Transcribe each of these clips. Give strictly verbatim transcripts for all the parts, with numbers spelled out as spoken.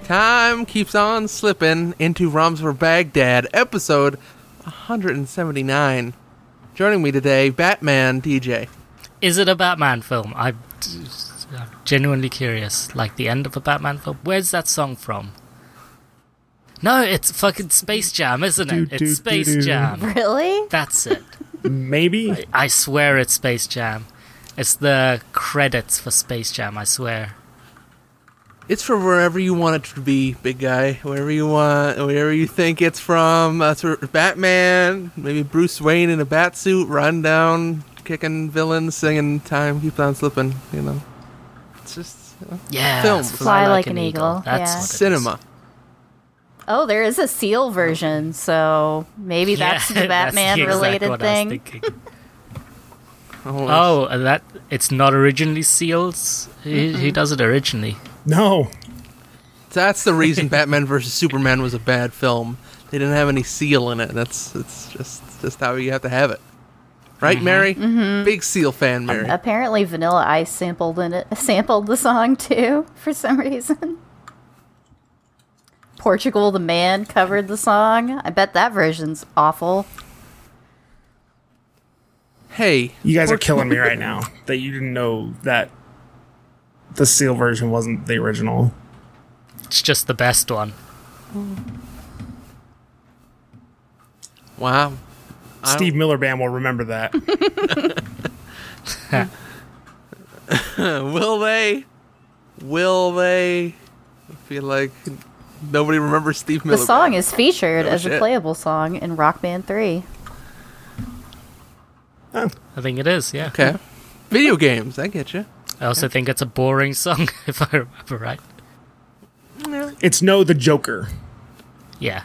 Time keeps on slipping into Rhymes for Baghdad, episode one seventy-nine. Joining me today, Batman D J. Is it a Batman film? I'm, I'm genuinely curious. Like the end of a Batman film? Where's that song from? No, it's fucking Space Jam, isn't it? Do, It's do, Space do, do. Jam. Really? That's it. Maybe? I, I swear it's Space Jam. It's the credits for Space Jam, I swear. It's from wherever you want it to be, big guy. Wherever you want, wherever you think it's from. That's where Batman, maybe Bruce Wayne in a bat suit, run down, kicking villains, singing "Time Keeps on Slipping." You know, it's just you know, Yeah. film, Fly like an eagle, That's yeah. what it is. cinema. Oh, there is a Seal version, so maybe that's Yeah, the Batman exactly related what I was thing. thinking. Oh, Oh, and that it's not originally Seals. He, he does it originally. No. that's the reason Batman versus Superman was a bad film. They didn't have any Seal in it. That's it's just just how you have to have it, right, Mary? Mm-hmm. Big Seal fan, Mary. Apparently, Vanilla Ice sampled in it, sampled the song too for some reason. Portugal the Man covered the song. I bet that version's awful. Hey, You guys are killing me right now that you didn't know that the Seal version wasn't the original. It's just the best one. wow. I Steve Miller Band will remember that. don't- will they? Will they? I feel like nobody remembers Steve Miller. The song Band. is featured Oh, as shit. a playable song in Rock Band three. I think it is, yeah. Okay. Video games, I get you. I also think it's a boring song, if I remember right. It's No the Joker. Yeah.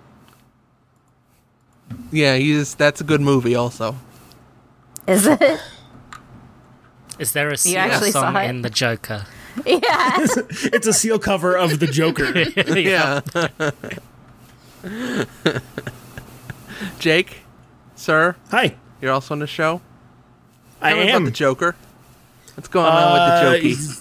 Yeah, he's that's a good movie. Also, Is it? Is there a Seal actually song saw it? in The Joker? Yeah. It's a Seal cover of the Joker. yeah. Jake, sir, Hi. you're also on the show. I Tell me am. about the Joker. What's going on Uh, with the Jokey? he's-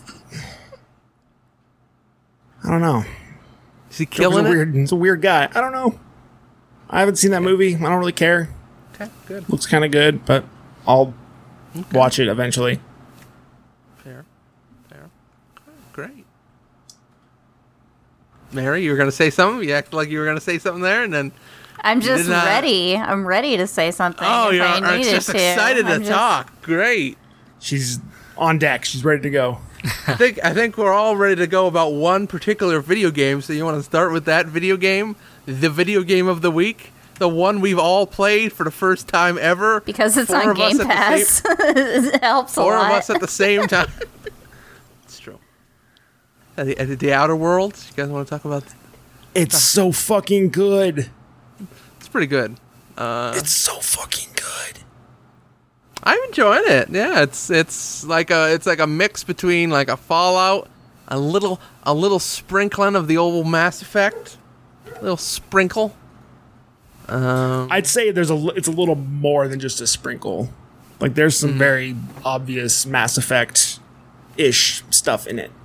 I don't know. Is he Joker's killing a it? weird, he's a weird guy. I don't know. I haven't seen that movie. I don't really care. Okay, good. Looks kind of good, but I'll watch it eventually. Fair. Fair. Okay, great. Mary, you were going to say something? You acted like you were going to say something there, and then... I'm just did not- ready. I'm ready to say something. Oh, if you're I are needed just to. excited to I'm just- talk. Great. She's on deck. She's ready to go. I think I think we're all ready to go about one particular video game. So you want to start with that video game, the video game of the week, the one we've all played for the first time ever. Because it's Four on of us Game at the Pass. it helps Four a of lot. us at the same time. It's true. Uh, the, uh, the Outer Worlds. You guys want to talk about? It's so fucking good. It's pretty good. Uh, It's so fucking good. I'm enjoying it. Yeah, it's it's like a it's like a mix between like a Fallout, a little a little sprinkling of the old Mass Effect, a little sprinkle. Um, I'd say there's a li- it's a little more than just a sprinkle. Like there's some very obvious Mass Effect ish stuff in it.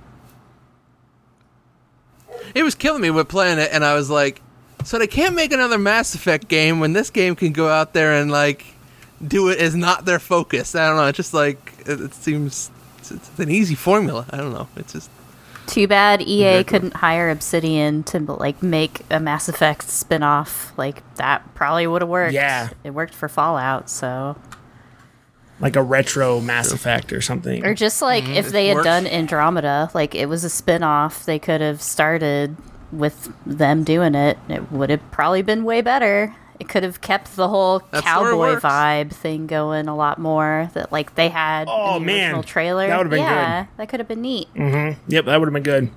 it was killing me with playing it, and I was like, so they can't make another Mass Effect game when this game can go out there and like do it as not their focus. I don't know. It's just like it, it seems it's, it's an easy formula. I don't know. It's just Too bad E A Exactly. couldn't hire Obsidian to like make a Mass Effect spin-off. Like that probably would have worked. Yeah. It worked for Fallout, so Like a retro Mass Effect or something. or just like Mm-hmm. if they had works. done Andromeda, like it was a spin-off, they could have started with them doing it. It would have probably been way better. It could have kept the whole That's where it cowboy works. vibe thing going a lot more that like they had Oh, in the man. original trailer. That would've been yeah, that could have been neat. Yep, that would have been good.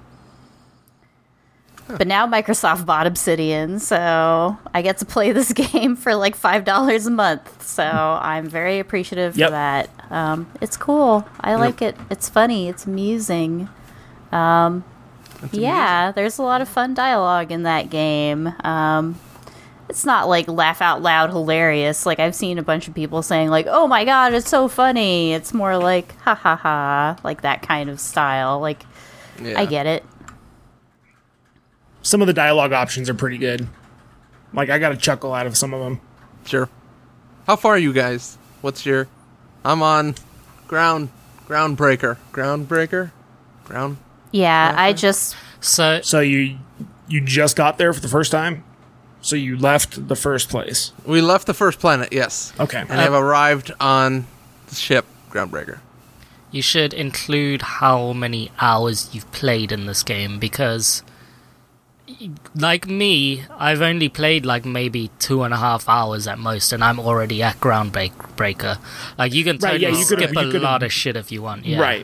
But now Microsoft bought Obsidian, so I get to play this game for like five dollars a month. So I'm very appreciative Yep. for that. Um, it's cool. I like it. It's funny. It's amusing. Um, yeah, there's a lot of fun dialogue in that game. Um, it's not like laugh out loud hilarious. Like I've seen a bunch of people saying like, "Oh my god, it's so funny." It's more like ha ha ha, like that kind of style. Like yeah. I get it. some of the dialogue options are pretty good. Like, I got a chuckle out of some of them. Sure. How far are you guys? What's your... I'm on ground... Groundbreaker. Groundbreaker? Ground... Yeah, I Okay. just So So you you just got there for the first time? So you left the first place? We left the first planet, yes. Okay. And have arrived on the ship, Groundbreaker. you should include how many hours you've played in this game, because, like me, I've only played like maybe two and a half hours at most, and I'm already at Groundbreaker. Like, you can Right, totally yeah, you could've- skip you a could've- lot of shit if you want. Yeah. Right.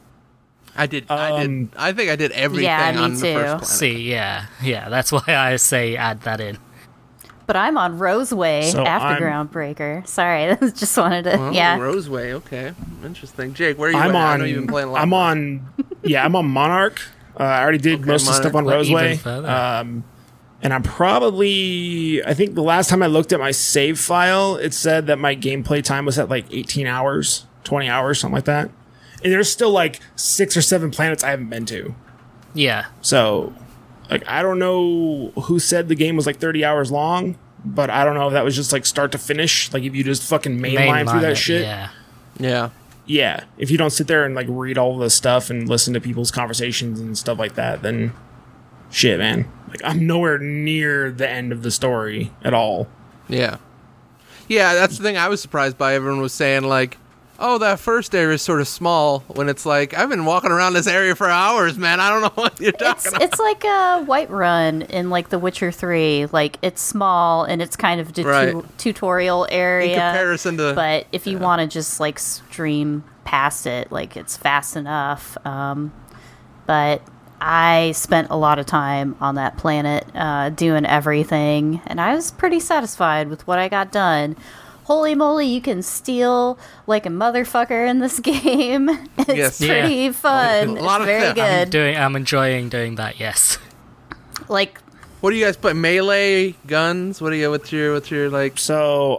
I did. I Um, did. I think I did everything Yeah, me on the too. first planet. See, yeah, yeah. That's why I say add that in. but I'm on Roseway So after I'm- Groundbreaker. Sorry, I just wanted to Oh, yeah. Roseway. Okay, interesting. Jake, where are you? I'm at? on. I know you've been playing a lot. I'm more. on. Yeah, I'm on Monarch. Uh, I already did Okay, most of the stuff on Monarch. Even Roseway. further. Um, and I'm probably. I think the last time I looked at my save file, it said that my gameplay time was at like eighteen hours, twenty hours, something like that. And there's still like six or seven planets I haven't been to. Yeah. So, like, I don't know who said the game was like thirty hours long, but I don't know if that was just like start to finish. Like, if you just fucking mainline through Mainline that it, shit. Yeah. Yeah. Yeah, if you don't sit there and like read all the stuff and listen to people's conversations and stuff like that, then shit, man. Like, I'm nowhere near the end of the story at all. Yeah. Yeah, that's the thing I was surprised by. Everyone was saying, like, oh, that first area is sort of small, when it's like, I've been walking around this area for hours, man. I don't know what you're talking It's about. it's like a Whiterun in like The Witcher three. Like, it's small and it's kind of a tu- Right. tutorial In area. comparison to... But if you want to just like stream past it, like, it's fast enough. Um, but I spent a lot of time on that planet uh, doing everything, and I was pretty satisfied with what I got done. Holy moly, you can steal like a motherfucker in this game. It's Yes. Yeah. pretty fun. A It's lot of very theft. I'm good. doing. I'm enjoying doing that. Yes. Like, What do you guys play? Melee guns? What do you? What's your? What's your like? So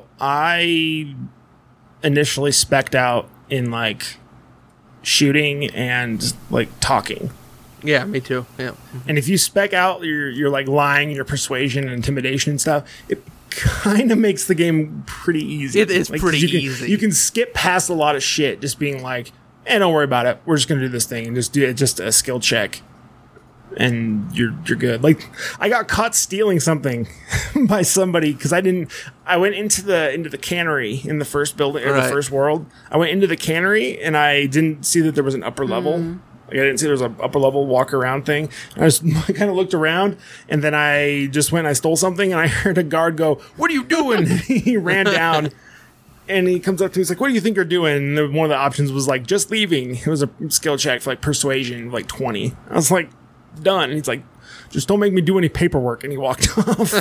I initially spec'd out in like shooting and like talking. Yeah, me too. Yeah. And if you spec out your your like lying, your persuasion and intimidation and stuff, it kind of makes the game pretty easy. It is Like, pretty you can, easy. You can skip past a lot of shit, just being like, "Eh, don't worry about it. We're just gonna do this thing and just do it. Just a skill check, and you're you're good." Like, I got caught stealing something by somebody because I didn't. I went into the into the cannery in the first building or Right. the first world. I went into the cannery and I didn't see that there was an upper level. Like, I didn't see there was an upper level walk around thing. And I just I kind of looked around, and then I just went and I stole something, and I heard a guard go, "What are you doing?" He ran down, and he comes up to me. He's like, "What do you think you're doing?" And the, one of the options was like, "Just leaving." It was a skill check for like persuasion, like twenty. I was like, "Done." And he's like, "Just don't make me do any paperwork." And he walked off.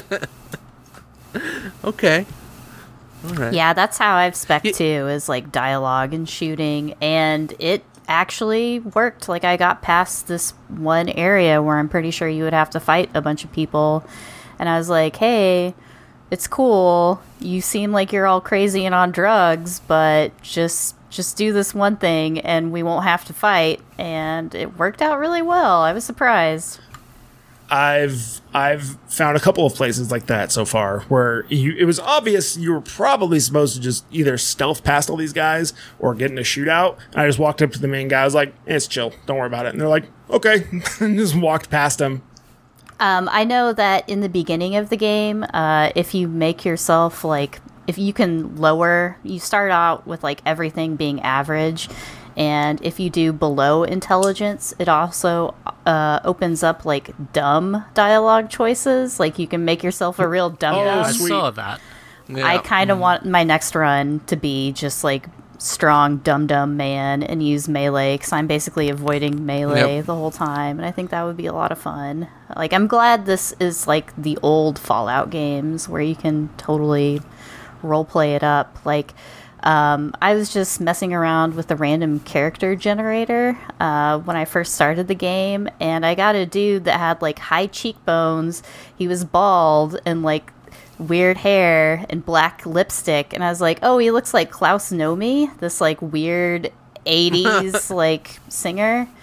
Okay. All right. yeah, that's how I've spec Ye- too, is like dialogue and shooting, and it actually worked. Like, I got past this one area where I'm pretty sure you would have to fight a bunch of people, and I was like, hey, it's cool. You seem like you're all crazy and on drugs, but just just do this one thing and we won't have to fight. And it worked out really well. I was surprised. I've I've found a couple of places like that so far where you, it was obvious you were probably supposed to just either stealth past all these guys or get in a shootout. And I just walked up to the main guy. I was like, eh, "It's chill. Don't worry about it." And they're like, "Okay," and just walked past him. Um, I know that in the beginning of the game, uh, if you make yourself like, if you can lower, you start out with like everything being average, and if you do below intelligence, it also uh, opens up like dumb dialogue choices. Like, you can make yourself a real dumb Oh, dumb. I sweet. saw that. Yeah. I kind of want my next run to be just like strong dum dum man and use melee, because I'm basically avoiding melee Yep. the whole time, and I think that would be a lot of fun. Like, I'm glad this is like the old Fallout games where you can totally role play it up. Like, um, I was just messing around with the random character generator uh, when I first started the game, and I got a dude that had like high cheekbones. He was bald and like weird hair and black lipstick, and I was like, oh, he looks like Klaus Nomi, this like weird eighties like singer.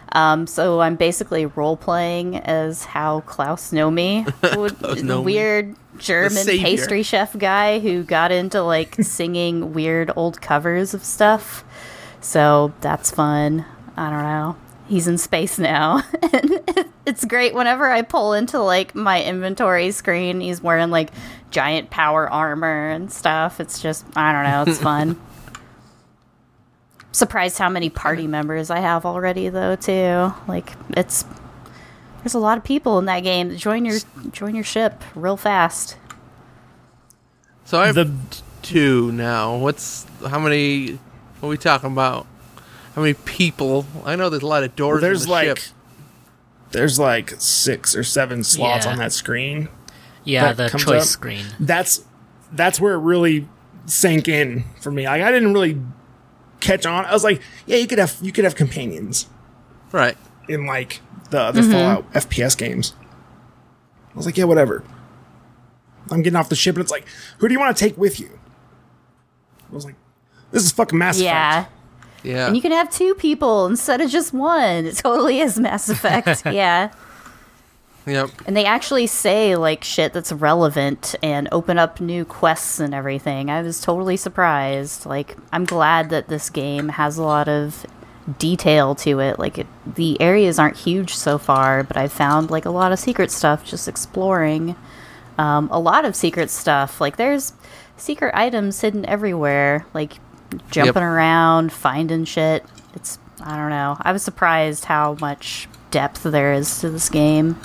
Um, so I'm basically role playing as how Klaus Nomi, would, Nomi. weird German savior. pastry chef guy who got into like singing weird old covers of stuff. So that's fun. I don't know. He's in space now. And it's great whenever I pull into like my inventory screen. He's wearing like giant power armor and stuff. It's just, I don't know. It's fun. Surprised how many party members I have already though too. Like it's there's a lot of people in that game. Join your join your ship real fast. So I have The- two now. What's how many? What are we talking about? How many people? I know there's a lot of doors. There's in the like ship. there's like six or seven slots Yeah. on that screen. Yeah, that the comes choice up. screen. That's that's where it really sank in for me. Like I didn't really catch on. I was like, yeah, you could have you could have companions Right. in like the other Fallout F P S games. I was like, yeah, whatever. I'm getting off the ship and it's like, who do you want to take with you? I was like, this is fucking Mass Yeah. Effect. Yeah. And you can have two people instead of just one. It totally is Mass Effect. Yeah. Yep. And they actually say like shit that's relevant and open up new quests and everything. I was totally surprised. Like I'm glad that this game has a lot of detail to it. Like it, the areas aren't huge so far, but I found like a lot of secret stuff just exploring. Um, a lot of secret stuff. Like there's secret items hidden everywhere. Like jumping Yep. around, finding shit. It's I don't know. I was surprised how much depth there is to this game.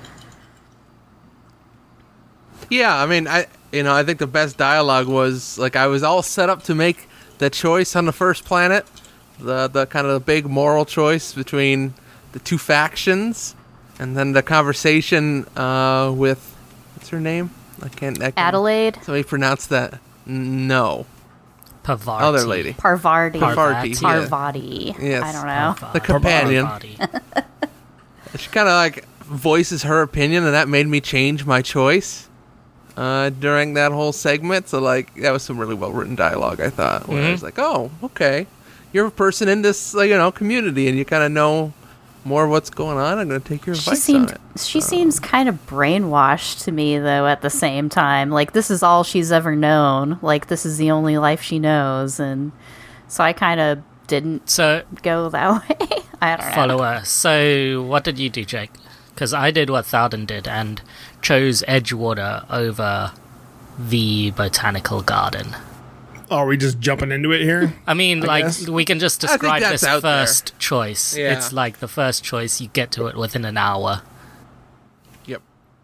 Yeah, I mean, I you know, I think the best dialogue was like I was all set up to make the choice on the first planet, the the kind of the big moral choice between the two factions, and then the conversation uh, with what's her name? I can't. I can't Adelaide, Somebody pronounce that. N- No, Pavarti. other lady, Parvarti, Parvati. Parvati. Yeah. Parvati. Yes. I don't know. Parvati. The companion. Parvati. She kind of like voices her opinion, and that made me change my choice uh, during that whole segment. So like that was some really well written dialogue, I thought. Where I Mhm. was like, oh, okay, you're a person in this like, you know community, and you kind of know more what's going on. I'm going to take your She advice seemed on it. she seems kind of brainwashed to me though at the same time. Like this is all she's ever known. Like this is the only life she knows, and so I kind of didn't So, go that way. I don't know. follower. So, what did you do, Jake? Because I did what Thouden did and chose Edgewater over the Botanical Garden. Oh, are we just jumping into it here? I mean, I like, guess. we can just I think describe that's this out there. first choice. Yeah. It's like the first choice, you get to it within an hour. Yep.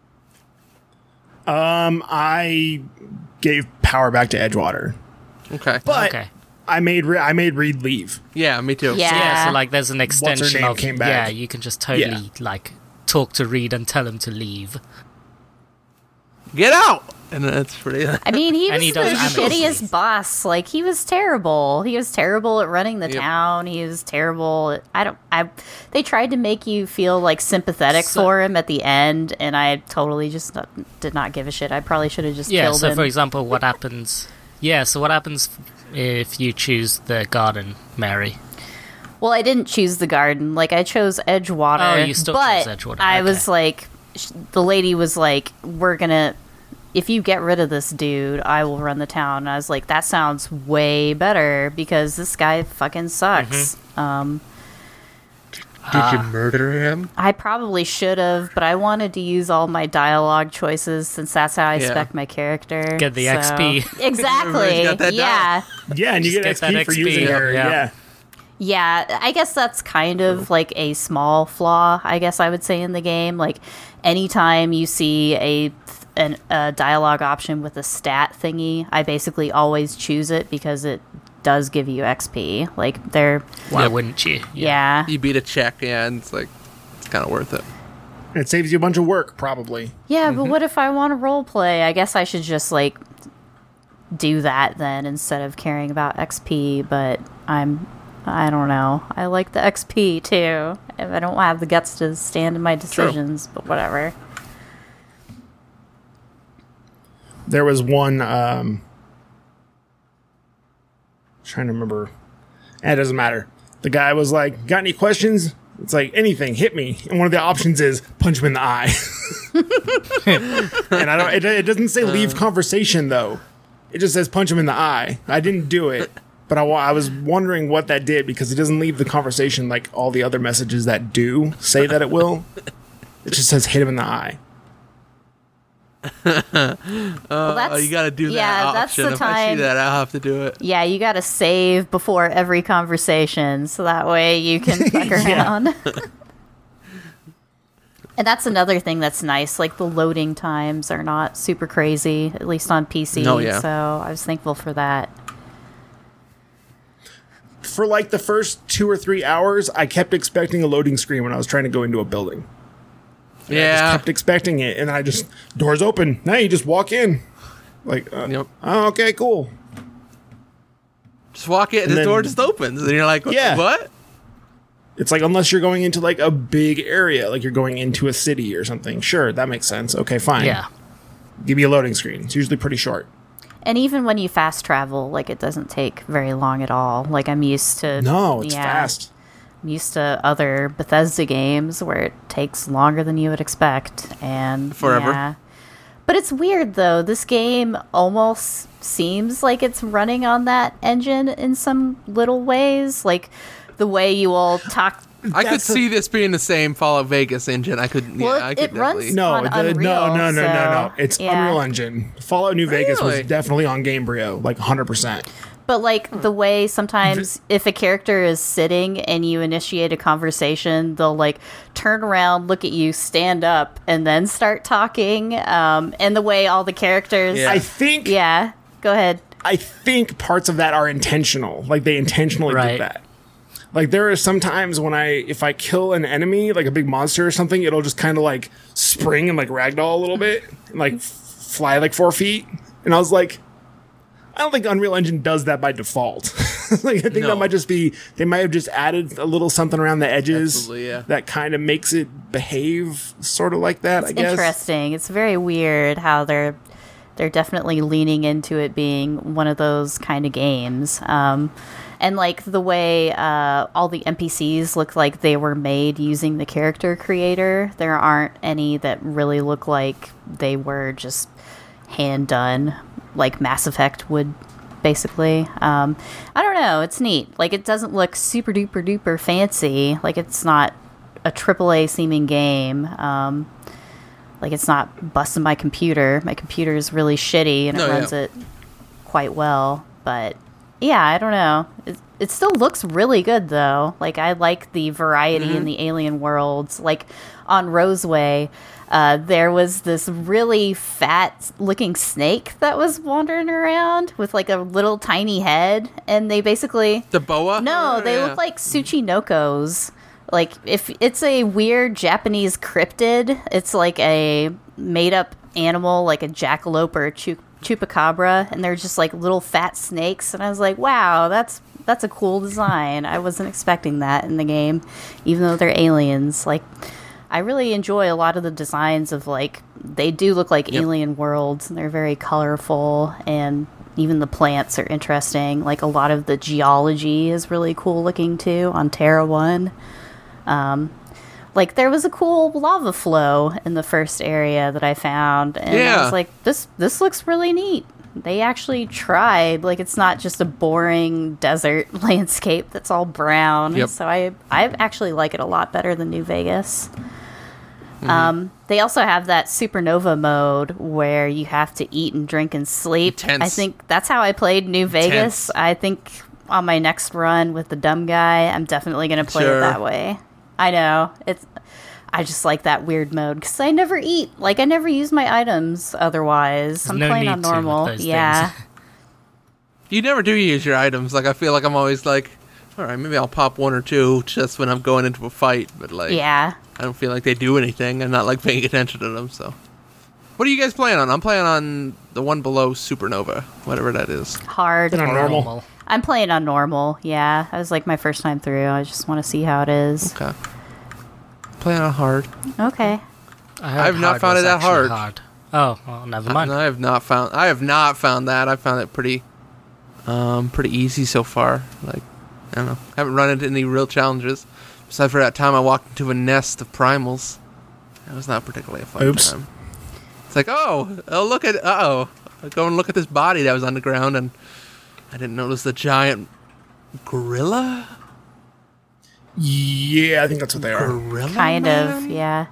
Um, I gave power back to Edgewater, Okay. but Okay. I made Re- I made Reed leave. Yeah, me too. Yeah. Yeah, so like there's an What's her extension name of came back. yeah, you can just totally Yeah. like talk to Reed and tell him to leave. Get out. And that's pretty. I mean, he And was he the does shittiest boss. Like he was terrible. He was terrible at running the Yep. town. He was terrible. At, I don't. I. They tried to make you feel like sympathetic So- for him at the end, and I totally just not, did not give a shit. I probably should have just Yeah, killed so him. for example, what happens Yeah, so what happens if you choose the garden, Mary? Well, I didn't choose the garden. Like, I chose Edgewater. Oh, you still but chose Edgewater, I okay. was like, sh- the lady was like, we're gonna, if you get rid of this dude, I will run the town. And I was like, that sounds way better because this guy fucking sucks. Mm-hmm. Um, Did you murder him? I probably should have, but I wanted to use all my dialogue choices since that's how I Yeah. spec my character. Get the so- X P. Exactly. Everybody's got that Yeah. Yeah, and you Just get, get that X P for X P, using her. yeah. Yeah. Yeah, I guess that's kind of like a small flaw, I guess I would say, in the game. Like, anytime you see a an, a dialogue option with a stat thingy, I basically always choose it because it does give you X P. Like, they're, Why wouldn't you? yeah. You beat a check, yeah, and it's like, it's kind of worth it. And it saves you a bunch of work, probably. Yeah, but what if I want to role play? I guess I should just, like, do that then instead of caring about X P, but I'm... I don't know. I like the X P too. If I don't have the guts to stand in my decisions, but whatever. There was one. Um, trying to remember. Eh, It doesn't matter. The guy was like, "Got any questions?" It's like anything, hit me, and one of the options is punch him in the eye. And I don't. It, it doesn't say leave conversation though. It just says punch him in the eye. I didn't do it, but I, wa- I was wondering what that did because it doesn't leave the conversation like all the other messages that do say that it will. It just says hit him in the eye. Uh, that's- you gotta do that yeah, that's option. the If I see time- that, I'll have to do it. Yeah, you gotta save before every conversation, so that way you can fuck around. And that's another thing that's nice. Like, the loading times are not super crazy, at least on P C. Oh, yeah. So I was thankful for that. For like the first two or three hours, I kept expecting a loading screen when I was trying to go into a building. And I just Yeah. kept expecting it, and I just doors open. Now you just walk in, like, uh, Yep. oh, okay, cool. Just walk in, And the then- door just opens, and you're like, Yeah. what? It's like unless you're going into like a big area, like you're going into a city or something. Sure, that makes sense. Okay, fine. Yeah. Give me a loading screen. It's usually pretty short. And even when you fast travel, like, it doesn't take very long at all. Like, I'm used to... No, it's yeah, fast. I'm used to other Bethesda games where it takes longer than you would expect. And Forever. yeah. But it's weird, though. This game almost seems like it's running on that engine in some little ways. Like, the way you all talk... I could That's a- see this being the same Fallout Vegas engine. I could, Well, yeah, I it- could it runs- definitely- No, on the- Unreal, no, no, no, no, no. so, It's yeah. Unreal Engine. Fallout New Vegas was Really? definitely on Gamebryo, like one hundred percent. But, like, the way sometimes if a character is sitting and you initiate a conversation, they'll, like, turn around, look at you, stand up, and then start talking. Um, and the way all the characters... Yeah. I think Yeah, go ahead. I think parts of that are intentional. Like they intentionally Right. did that. Like there are some times when I, if I kill an enemy, like a big monster or something, it'll just kind of like spring and like ragdoll a little bit and like f- fly like four feet. And I was like, I don't think Unreal Engine does that by default. Like I think No. that might just be, they might have just added a little something around the edges Absolutely, yeah. that kind of makes it behave sort of like that, I guess. Interesting. It's very weird how they're they're definitely leaning into it being one of those kind of games. Um, and like the way uh, all the N P Cs look like they were made using the character creator. There aren't any that really look like they were just hand done, like Mass Effect would. Basically, um, I don't know. It's neat. Like, it doesn't look super duper duper fancy. Like, it's not a triple A seeming game. Um, like, it's not busting my computer. My computer is really shitty and No, it yeah. runs it quite well. But yeah, I don't know. It, it still looks really good though. Like, I like the variety Mm-hmm. in the alien worlds. Like on Roseway, uh, there was this really fat looking snake that was wandering around with like a little tiny head, and they basically The boa? no, Oh, they yeah. look like Tsuchinokos. Like, if it's a weird Japanese cryptid, it's like a made up animal, like a jackalope or a chu- chupacabra, and they're just like little fat snakes. And I was like, wow, that's that's a cool design. I wasn't expecting that in the game, even though they're aliens. Like, I really enjoy a lot of the designs of, like, they do look like Yep. alien worlds, and they're very colorful, and even the plants are interesting. Like, a lot of the geology is really cool looking too on Terra one. Um, like, there was a cool lava flow in the first area that I found, and I Yeah. was like, this this looks really neat. They actually tried. Like, it's not just a boring desert landscape that's all brown. Yep. So I I actually like it a lot better than New Vegas. Um, they also have that supernova mode where you have to eat and drink and sleep. Intense. I think that's how I played New Vegas. Intense. I think on my next run with the dumb guy, I'm definitely going to play Sure. it that way. I know. It's I just like that weird mode because I never eat. Like, I never use my items otherwise. I'm no playing need on to with normal. those Yeah. things. You never do use your items. Like, I feel like I'm always like, all right, maybe I'll pop one or two just when I'm going into a fight. But, like, Yeah. I don't feel like they do anything. I'm not, like, paying attention to them, so. What are you guys playing on? I'm playing on the one below Supernova, whatever that is. Hard. Been on Or normal. I'm playing on normal. Yeah. That was like my first time through. I just want to see how it is. Okay. Playing on hard. Okay. I heard I've not hard found was it that actually hard. Oh, well, never I, mind. I have not found. I have not found that. I found it pretty, um, pretty easy so far. Like, I don't know. Haven't run into any real challenges. Aside for that time I walked into a nest of primals. That was not particularly a fun Oops. time. It's like, oh, oh, look at, uh-oh. I go and look at this body that was on the ground, and I didn't notice the giant gorilla? Yeah, I think that's what they are. Gorilla Kind man? of, yeah.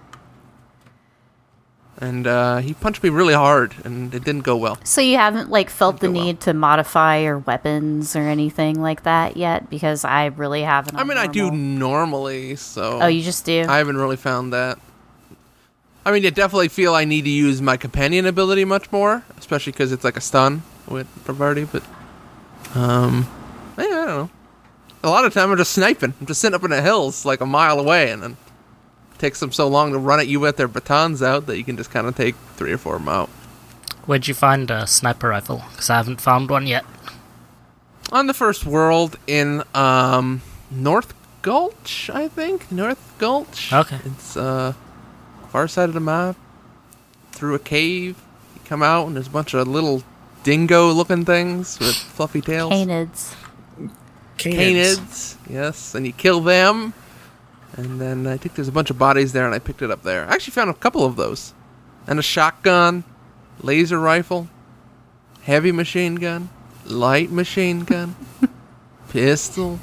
And uh, he punched me really hard, and it didn't go well. So you haven't like felt the Didn't go well. need to modify your weapons or anything like that yet? Because I really haven't. I on mean, I do normal. normally, so... Oh, you just do? I haven't really found that. I mean, I definitely feel I need to use my companion ability much more, especially because it's like a stun with Bravardi, but... Um... Yeah, I don't know. A lot of time I'm just sniping. I'm just sitting up in the hills, like a mile away, and then... takes them so long to run at you with their batons out that you can just kind of take three or four of them out. Where'd you find a sniper rifle? Because I haven't found one yet. On the first world in um, North Gulch, I think? North Gulch? Okay. It's uh, far side of the map. Through a cave. You come out and there's a bunch of little dingo-looking things with fluffy tails. Canids. Canids. Canids. Yes, and you kill them. And then I think there's a bunch of bodies there, and I picked it up there. I actually found a couple of those. And a shotgun, laser rifle, heavy machine gun, light machine gun, pistol,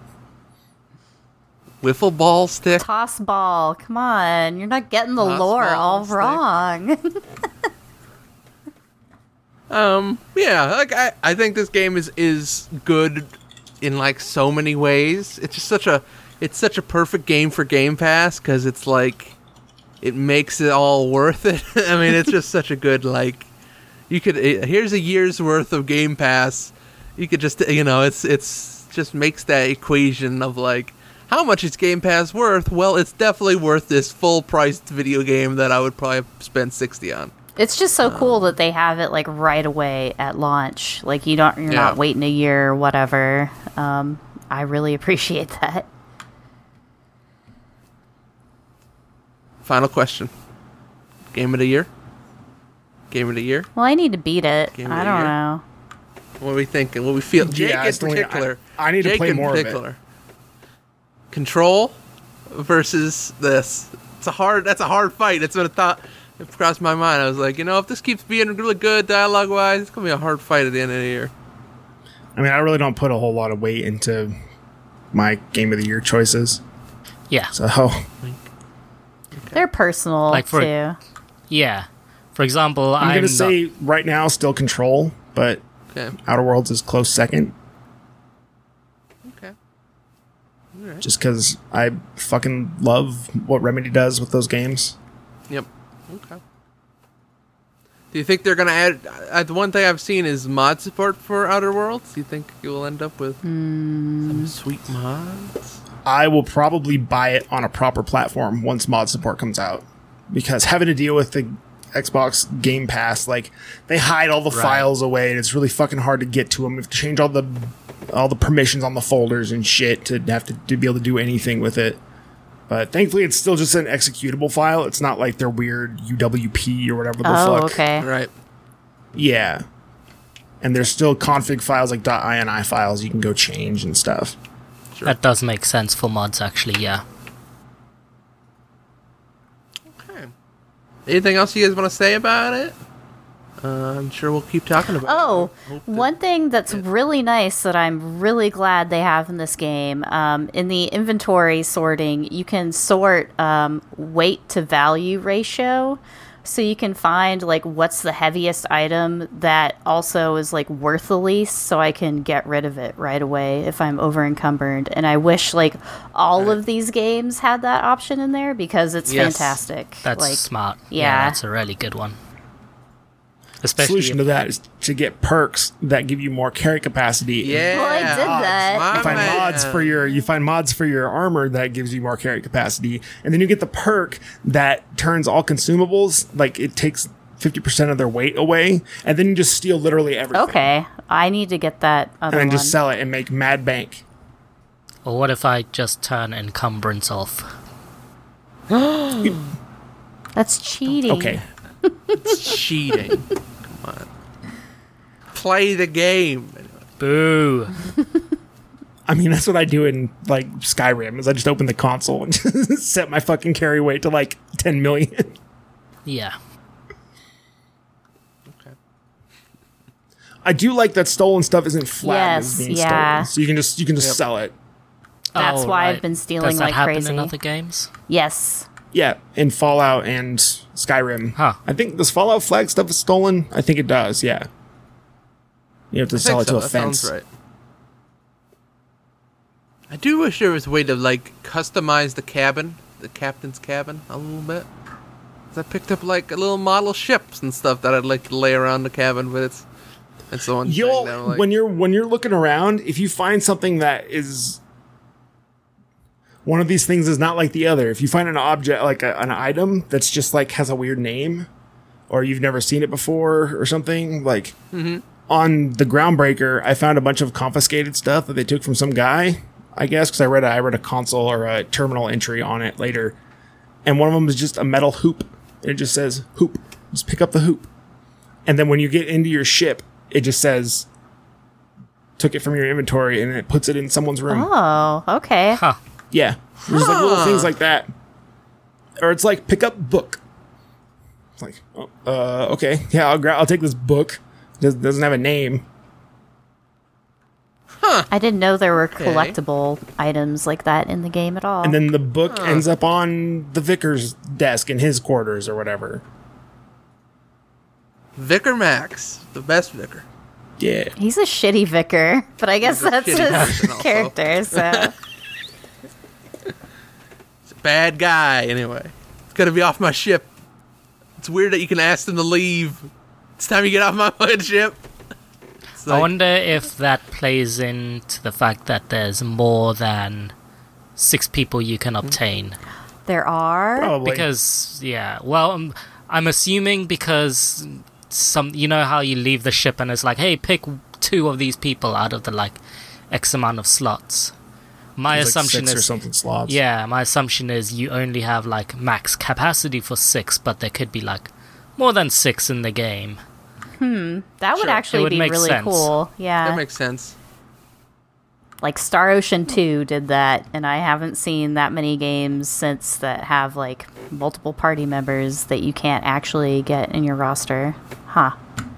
wiffle ball stick. Toss ball. Come on. You're not getting the Toss lore ball all stick. wrong. Um, yeah, like I, I think this game is, is good in like so many ways. It's just such a... It's such a perfect game for Game Pass because it's like it makes it all worth it. I mean, it's just such a good like you could it, here's a year's worth of Game Pass. You could just you know it's it's just makes that equation of like how much is Game Pass worth? Well, it's definitely worth this full priced video game that I would probably spend sixty on. It's just so cool that they have it like right away at launch. Like you don't you're Yeah. not waiting a year or whatever. Um, I really appreciate that. Final question. Game of the year? Game of the year? Well, I need to beat it. Game of I the don't year? know. What are we thinking? What we feel? Jake Yeah, in it's the only- particular. I- I need to Jake play in more of it. particular. Control versus this. It's a hard. That's a hard fight. It's what I thought. It crossed my mind. I was like, you know, if this keeps being really good dialogue wise, it's gonna be a hard fight at the end of the year. I mean, I really don't put a whole lot of weight into my game of the year choices. Yeah. So, They're personal Like for- too. Yeah. For example, I'm, I'm, going to not- say right now, still Control, but Okay. Outer Worlds is close second. Okay. Just because I fucking love what Remedy does with those games. Yep. Okay. Do you think they're gonna add? Uh, the one thing I've seen is mod support for Outer Worlds. Do you think you will end up with some sweet mods? I will probably buy it on a proper platform once mod support comes out. Because having to deal with the Xbox Game Pass, like, they hide all the Right. files away, and it's really fucking hard to get to them. You have to change all the all the permissions on the folders and shit to have to, to be able to do anything with it. But thankfully, it's still just an executable file. It's not like their weird U W P or whatever the Oh, fuck. okay. Right. Yeah. And there's still config files like .ini files you can go change and stuff. Sure. that does make sense for mods, actually, yeah. Okay. Anything else you guys want to say about it? Uh, I'm sure we'll keep talking about Oh, it. Hope that- one thing that's really nice that I'm really glad they have in this game, um, in the inventory sorting, you can sort um, weight to value ratio. So you can find like what's the heaviest item that also is like worth the least, so I can get rid of it right away if I'm over encumbered. And I wish like all of these games had that option in there because it's Yes. fantastic. That's like, smart. yeah. That's a really good one. The Especially solution to if- that is to get perks that give you more carry capacity. Yeah. Well, I did that. My You find man. mods for your you find mods for your armor that gives you more carry capacity, and then you get the perk that turns all consumables, like it takes fifty percent of their weight away, and then you just steal literally everything. Okay, I need to get that other And then one. just sell it and make mad bank. Or what if I just turn encumbrance off? That's cheating. Okay. It's cheating. Come on. Play the game. Boo! I mean, that's what I do in like Skyrim. Is I just open the console and just set my fucking carry weight to like ten million. Yeah. Okay. I do like that stolen stuff isn't flagged Yes, as being yeah. stolen, so you can just you can just Yep. sell it. That's Oh, why right. I've been stealing Does that like happen crazy. in other games? Yes. Yeah, in Fallout and Skyrim. Huh. I think does Fallout flag stuff is stolen? I think it does. Yeah. You have to I sell it think to so. a That fence. sounds right. I do wish there was a way to like customize the cabin, the captain's cabin, a little bit. 'Cause I picked up like a little model ships and stuff that I'd like to lay around the cabin, but it's it's the one thing You'll that I'm like, when you're when you're looking around, if you find something that is one of these things is not like the other. If you find an object like a, an item that's just like has a weird name, or you've never seen it before, or something like on the Groundbreaker, I found a bunch of confiscated stuff that they took from some guy. I guess because I read a, I read a console or a terminal entry on it later, and one of them is just a metal hoop. And it just says hoop. Just pick up the hoop, and then when you get into your ship, it just says took it from your inventory, and it puts it in someone's room. Oh, okay. Huh. Yeah, there's like little Huh. things like that, or it's like pick up book. It's like, oh, uh, okay, yeah, I'll gra- I'll take this book. Does doesn't have a name. I didn't know there were collectible items like that in the game at all. And then the book ends up on the vicar's desk in his quarters or whatever. Vicar Max, the best vicar. Yeah. He's a shitty vicar, but I guess He's a that's shitty person his also. character, so. He's a bad guy anyway. It's gotta be off my ship. It's weird that you can ask them to leave. It's time you get off my fucking ship. It's I like, wonder if that plays into the fact that there's more than six people you can obtain. There are. Probably. Because, yeah, well, um, I'm assuming because some, you know how you leave the ship and it's like, hey, pick two of these people out of the, like, X amount of slots. My There's like assumption six or is, something slots. yeah, my assumption is you only have, like, max capacity for six, but there could be, like, more than six in the game. That would Sure. actually It would be make really sense. cool. Yeah. that makes sense. Like Star Ocean two did that, and I haven't seen that many games since that have like multiple party members that you can't actually get in your roster. Huh.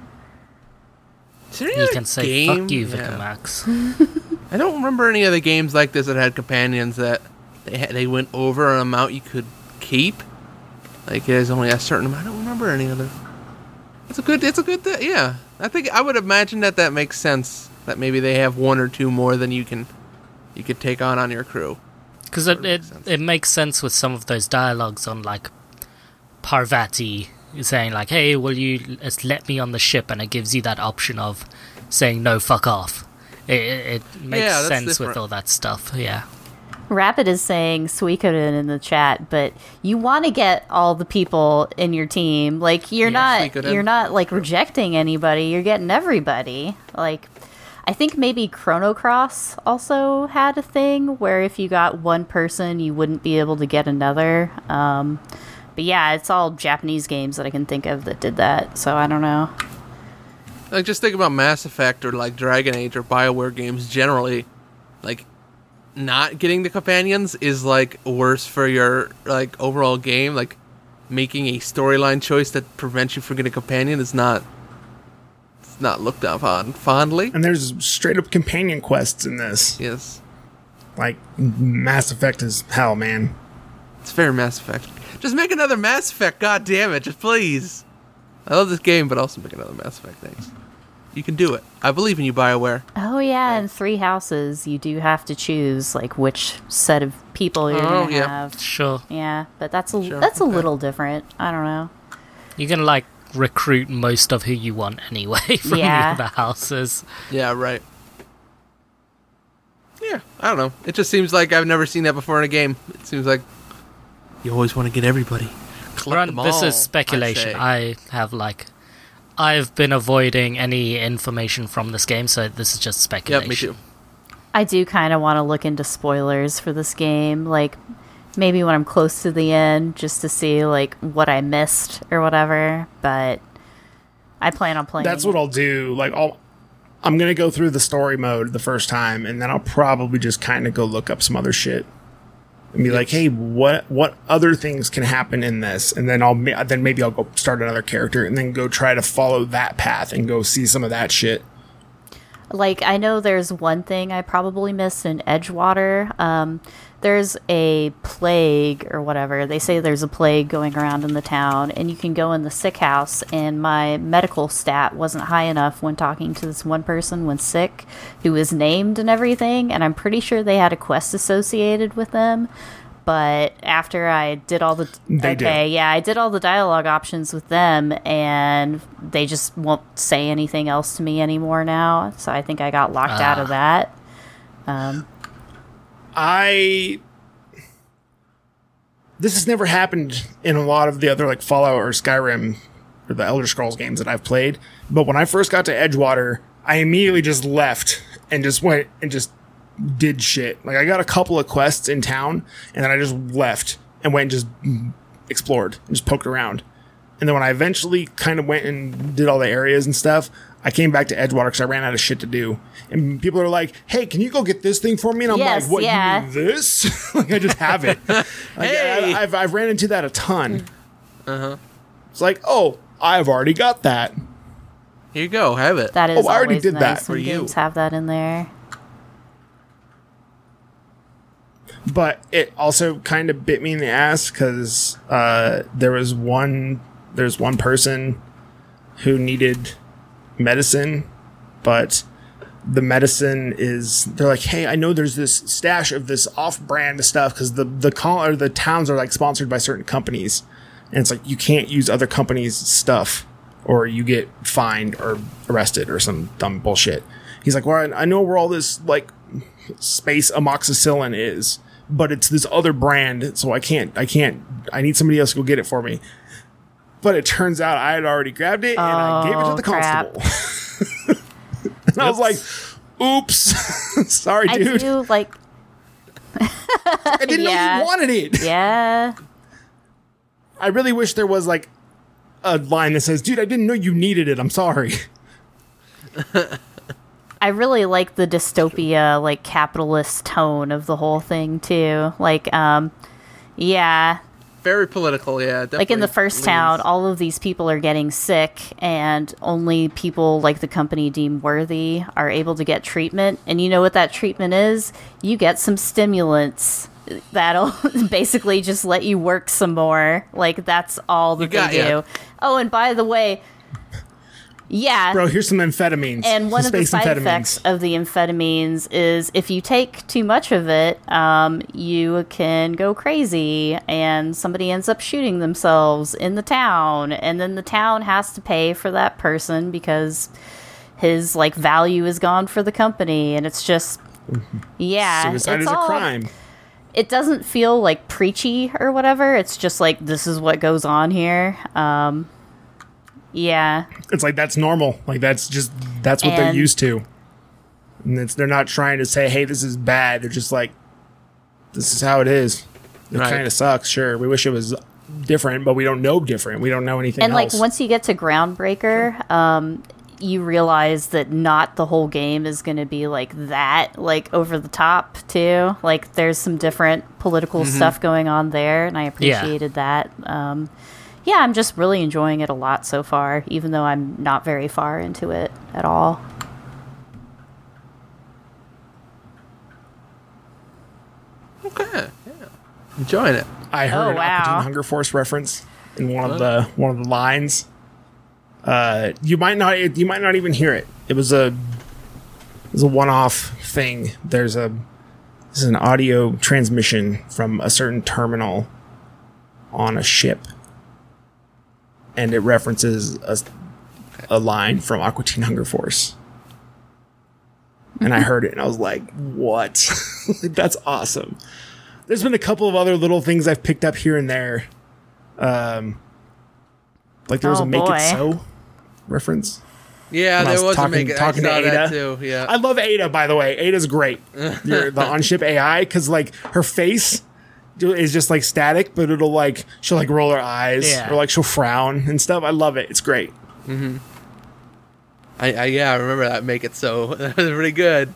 Is there any You other can say, game? fuck you, Yeah. Vicar Max. I don't remember any other games like this that had companions that they had, they went over an amount you could keep. Like there's only a certain amount. I don't remember any other. It's a good. It's a good. Th- yeah, I think I would imagine that that makes sense. That maybe they have one or two more than you can you could take on on your crew. Because it, it, makes sense. it makes sense with some of those dialogues on, like, Parvati saying, like, hey, will you just let me on the ship? And it gives you that option of saying, no, fuck off. It, it, it makes Yeah, that's sense different. with all that stuff, yeah. Rapid is saying Suikoden in the chat, but you want to get all the people in your team. Like you're Yeah, not Suikoden. you're not like rejecting anybody. You're getting everybody. Like I think maybe Chrono Cross also had a thing where if you got one person, you wouldn't be able to get another. Um, but yeah, it's all Japanese games that I can think of that did that. So I don't know. Like just think about Mass Effect or like Dragon Age or BioWare games generally. Like not getting the companions is like worse for your like overall game. Like making a storyline choice that prevents you from getting a companion is not it's not looked upon fondly. And there's straight up companion quests in this. Yes. Like Mass Effect is hell, man. It's very Mass Effect. Just make another Mass Effect, god damn it, just please. I love this game, but also make another Mass Effect, thanks. You can do it. I believe in you, BioWare. Oh yeah, in Three Houses, you do have to choose like which set of people you're Oh, gonna yeah. have. Sure. Yeah, but that's a Sure, that's a okay. little different. I don't know. You can, like, recruit most of who you want anyway from Yeah. the other houses. Yeah, right. Yeah, I don't know. It just seems like I've never seen that before in a game. It seems like you always want to get everybody. Collect Run, them this all, is speculation. I I, say. have, like... I've been avoiding any information from this game, so this is just speculation. Yep, me too. I do kind of want to look into spoilers for this game, like maybe when I'm close to the end, just to see like what I missed or whatever. But I plan on playing. That's what I'll do. Like I'll I'm going to go through the story mode the first time, and then I'll probably just kind of go look up some other shit and be like, hey, what what other things can happen in this? And then I'll then maybe I'll go start another character and then go try to follow that path and go see some of that shit. Like, I know there's one thing I probably missed in Edgewater. Um, there's a plague or whatever. They say there's a plague going around in the town, and you can go in the sick house, and my medical stat wasn't high enough when talking to this one person when sick, who was named and everything, and I'm pretty sure they had a quest associated with them. But after I did all the They okay, do. yeah, I did all the dialogue options with them, and they just won't say anything else to me anymore now. So I think I got locked out of that. Um, I this has never happened in a lot of the other like Fallout or Skyrim or the Elder Scrolls games that I've played. But when I first got to Edgewater, I immediately just left and just went and just did shit. Like I got a couple of quests in town, and then I just left and went and just explored and just poked around. And then when I eventually kind of went and did all the areas and stuff, I came back to Edgewater because I ran out of shit to do. And people are like, hey, can you go get this thing for me? And I'm Yes, like, what, yeah. you mean this? Like, I just have it. Like, Hey! I, I've, I've ran into that a ton. Uh-huh. It's like, oh, I've already got that. Here you go. Have it. that is Oh, I already always did nice that when for you. games have that in there. But it also kind of bit me in the ass because uh, there was one there's one person who needed medicine, but the medicine is they're like, hey, I know there's this stash of this off-brand stuff because the the call or the towns are like sponsored by certain companies, and it's like you can't use other companies' stuff or you get fined or arrested or some dumb bullshit. He's like, well, I know where all this like space amoxicillin is, but it's this other brand, so I can't, I can't, I need somebody else to go get it for me. But it turns out I had already grabbed it and I gave it to Oh, the crap. constable. And I was like, oops, sorry, I dude. do like, I didn't know Yeah. you wanted it. yeah. I really wish there was like a line that says, dude, I didn't know you needed it. I'm sorry. I really like the dystopia, like capitalist tone of the whole thing too. Like, um, yeah, Very political, yeah. like in the definitely first leans- town, all of these people are getting sick, and only people like the company deemed worthy are able to get treatment. And you know what that treatment is? You get some stimulants that'll basically just let you work some more. Like, that's all that You got they do. ya. Oh, and by the way, yeah. Bro, here's some amphetamines. And one some of the space side amphetamines. effects of the amphetamines is if you take too much of it, um, you can go crazy and somebody ends up shooting themselves in the town. And then the town has to pay for that person because his like value is gone for the company. And it's just, yeah. Suicide it's is a all- crime. It doesn't feel like preachy or whatever. It's just like, this is what goes on here. Um, yeah. It's like that's normal. Like that's just that's what they're And- used to. And it's, they're not trying to say, "Hey, this is bad." They're just like, "This is how it is." It Right. kind of sucks. Sure, we wish it was different, but we don't know different. We don't know anything And else. like once you get to Groundbreaker, um, you realize that not the whole game is going to be like that, like over the top too. Like there's some different political stuff going on there, and I appreciated that. Um, yeah, I'm just really enjoying it a lot so far, even though I'm not very far into it at all. Okay, yeah. Enjoying it. I heard Oh, an wow. Aqua Teen Hunger Force reference in one of the one of the lines. Uh, you might not you might not even hear it. It was a it was a one off thing. There's a this is an audio transmission from a certain terminal on a ship, and it references a, a line from Aqua Teen Hunger Force. And I heard it, and I was like, "What? That's awesome!" There's been a couple of other little things I've picked up here and there. Um, like there was Oh, a "Make boy. It So" reference. Yeah, When I there was was a talking- make it. I talking to saw that Ada. too. Yeah. I love Ada, by the way. Ada's great. Your- the on-ship A I, because like her face is just like static, but it'll like she'll like roll her eyes Yeah. or like she'll frown and stuff. I love it. It's great. I, I yeah, I remember that. Make it so. That was pretty good.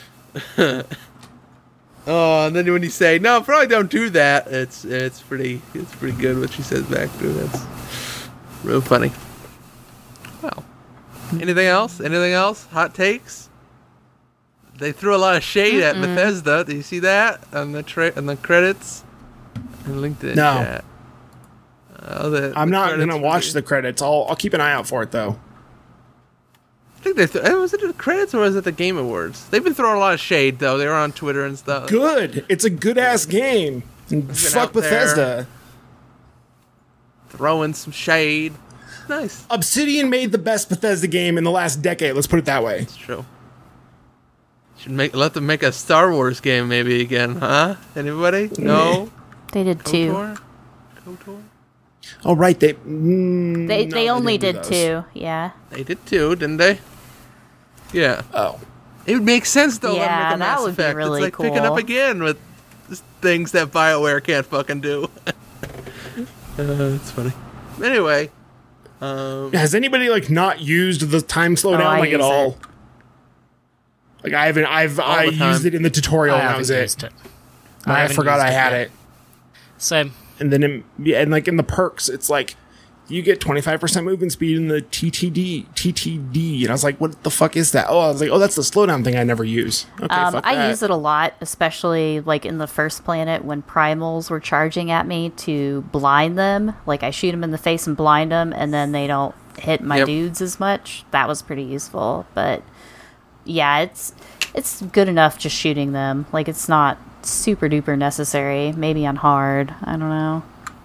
Oh, and then when you say no, probably don't do that. It's it's pretty it's pretty good what she says back to it. It's real funny. Well, anything else? Anything else? Hot takes? They threw a lot of shade Mm-mm. at Bethesda. Did you see that on the tra- on the credits? I linked it in no. chat. Uh, the, I'm the not gonna watch the. the credits. I'll I'll keep an eye out for it though. I think they th- was it the credits or was it the Game Awards? They've been throwing a lot of shade though. They were on Twitter and stuff. Good. It's a good ass game. Fuck Bethesda. Throwing some shade. Nice. Obsidian made the best Bethesda game in the last decade. Let's put it that way. It's true. Should make let them make a Star Wars game maybe again, huh? Anybody? No. They did two. KOTOR? KOTOR? Oh right, they mm, They no, they only didn't did do those. two. Yeah. They did too, didn't they? Yeah. Oh. It would make sense though. Yeah, let them make a that Mass would be Effect. really It's like picking up cool. again with things that BioWare can't fucking do. uh, it's funny. Anyway. Um, Has anybody like not used the time slowdown Oh, I like at use all? it. Like I haven't. I've I the time. used it in the tutorial I and that haven't was it. used it. Like, I haven't forgot used I had yet. it. Same. And then in, yeah, and like in the perks, it's like you get twenty-five percent movement speed in the T T D, T T D, and I was like, what the fuck is that? Oh, I was like, oh, that's the slowdown thing I never use. Okay, Um, fuck I that. use it a lot, especially like in the first planet when primals were charging at me to blind them. Like I shoot them in the face and blind them, and then they don't hit my Yep. dudes as much. That was pretty useful. But yeah, it's it's good enough just shooting them. Like it's not super duper necessary. Maybe on hard. I don't know.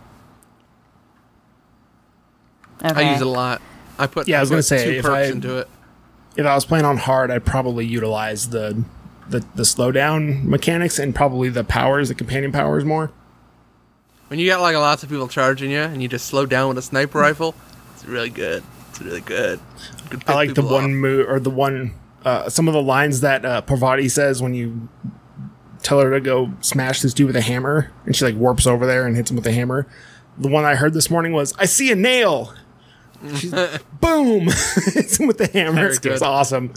Okay. I use it a lot. I put Yeah, I was put gonna say, two if perks I- into it. If I was playing on hard, I'd probably utilize the the the slowdown mechanics and probably the powers, the companion powers more. When you got like lots of people charging you and you just slow down with a sniper rifle, it's really good. It's really good. You can I piss like the people one off. move or the one uh, some of the lines that uh, Parvati says when you tell her to go smash this dude with a hammer, and she like warps over there and hits him with a hammer. The one I heard this morning was, "I see a nail." She's, boom! Hits him with the hammer. Very It's good. awesome.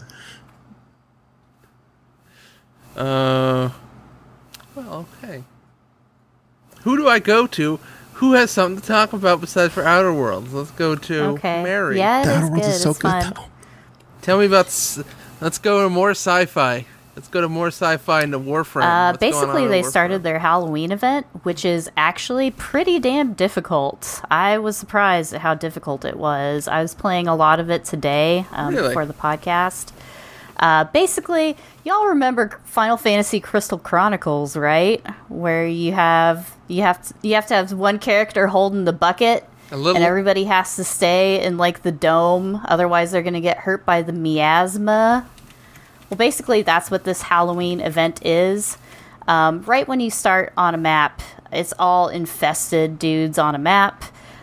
Uh, well, okay. Who do I go to? Who has something to talk about besides for Outer Worlds? Let's go to Okay. Mary. Yeah, it The is Outer good. Worlds is so it's good fun. though. Tell me about. s- Let's go to more sci-fi. Let's go to more sci-fi into Warframe. Uh, What's going on basically, in they Warframe? started their Halloween event, which is actually pretty damn difficult. I was surprised at how difficult it was. I was playing a lot of it today um, Really? before the podcast. Uh, basically, y'all remember Final Fantasy Crystal Chronicles, right? Where you have you have to, you have to have one character holding the bucket, A little. and everybody has to stay in like the dome, otherwise they're gonna get hurt by the miasma. Well, basically, that's what this Halloween event is. Um, right when you start on a map, it's all infested dudes on a map.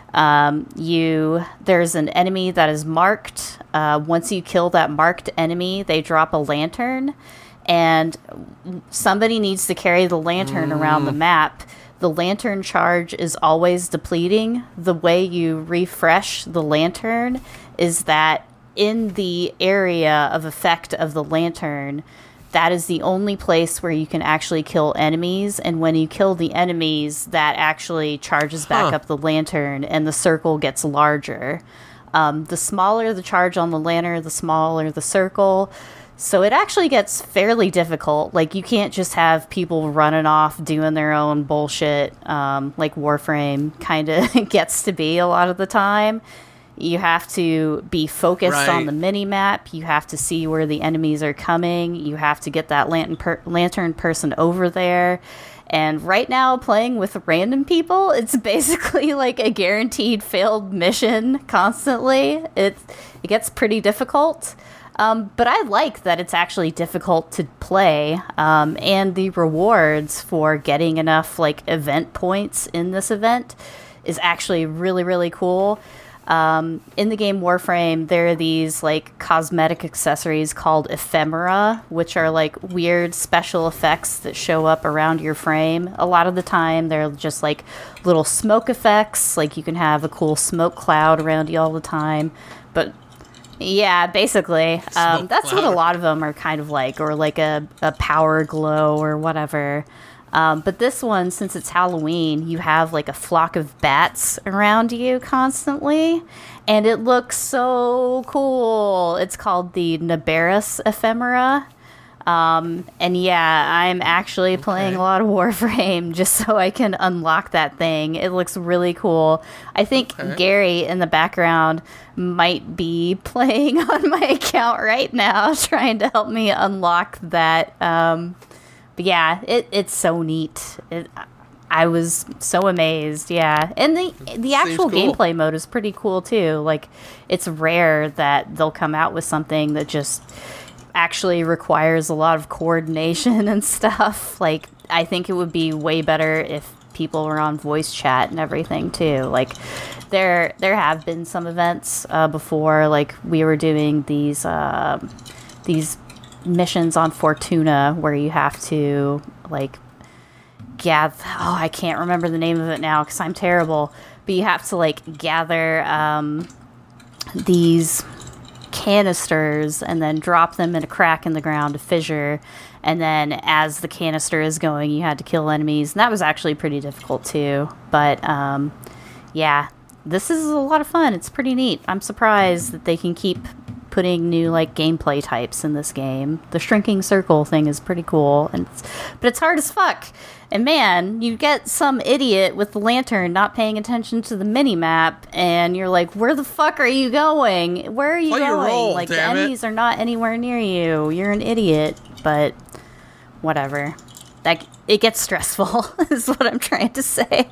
Um, you there's an enemy that is marked. Uh, once you kill that marked enemy, they drop a lantern, and somebody needs to carry the lantern around the map. The lantern charge is always depleting. The way you refresh the lantern is that in the area of effect of the lantern, that is the only place where you can actually kill enemies. And when you kill the enemies, that actually charges back Huh. up the lantern and the circle gets larger. Um, the smaller the charge on the lantern, the smaller the circle. So it actually gets fairly difficult. Like, you can't just have people running off doing their own bullshit, um, like Warframe kind of gets to be a lot of the time. You have to be focused Right. on the mini-map. You have to see where the enemies are coming. You have to get that lantern, per- lantern person over there. And right now, playing with random people, it's basically like a guaranteed failed mission constantly. It, it gets pretty difficult. Um, but I like that it's actually difficult to play, um, and the rewards for getting enough like event points in this event is actually really, really cool. Um, in the game Warframe, there are these like cosmetic accessories called ephemera, which are like weird special effects that show up around your frame. A lot of the time, they're just like little smoke effects, like you can have a cool smoke cloud around you all the time. But Yeah, basically. Um, Smoke that's what a cloud. lot of them are kind of like, or like a, a power glow or whatever. Um, but this one, since it's Halloween, you have like a flock of bats around you constantly, and it looks so cool. It's called the Nabarus ephemera. Um, and yeah, I'm actually playing a lot of Warframe just so I can unlock that thing. It looks really cool. I think Okay. Gary in the background might be playing on my account right now, trying to help me unlock that. Um, but yeah, it, it's so neat. It, I was so amazed. Yeah. And the, the actual cool. gameplay mode is pretty cool too. Like, it's rare that they'll come out with something that just actually requires a lot of coordination and stuff. Like, I think it would be way better if people were on voice chat and everything too. Like, there there have been some events uh, before, like we were doing these uh, these missions on Fortuna where you have to like gather. Oh, I can't remember the name of it now because I'm terrible. But you have to like gather um, these canisters and then drop them in a crack in the ground, a fissure, and then as the canister is going you had to kill enemies, and that was actually pretty difficult too. But um yeah, this is a lot of fun. It's pretty neat. I'm surprised that they can keep putting new like gameplay types in this game. The shrinking circle thing is pretty cool, and it's, but it's hard as fuck. And man, you get some idiot with the lantern not paying attention to the mini map, and you're like, "Where the fuck are you going? Where are you Play your going? role, like the damn it." enemies are not anywhere near you. You're an idiot." But whatever. That it gets stressful is what I'm trying to say.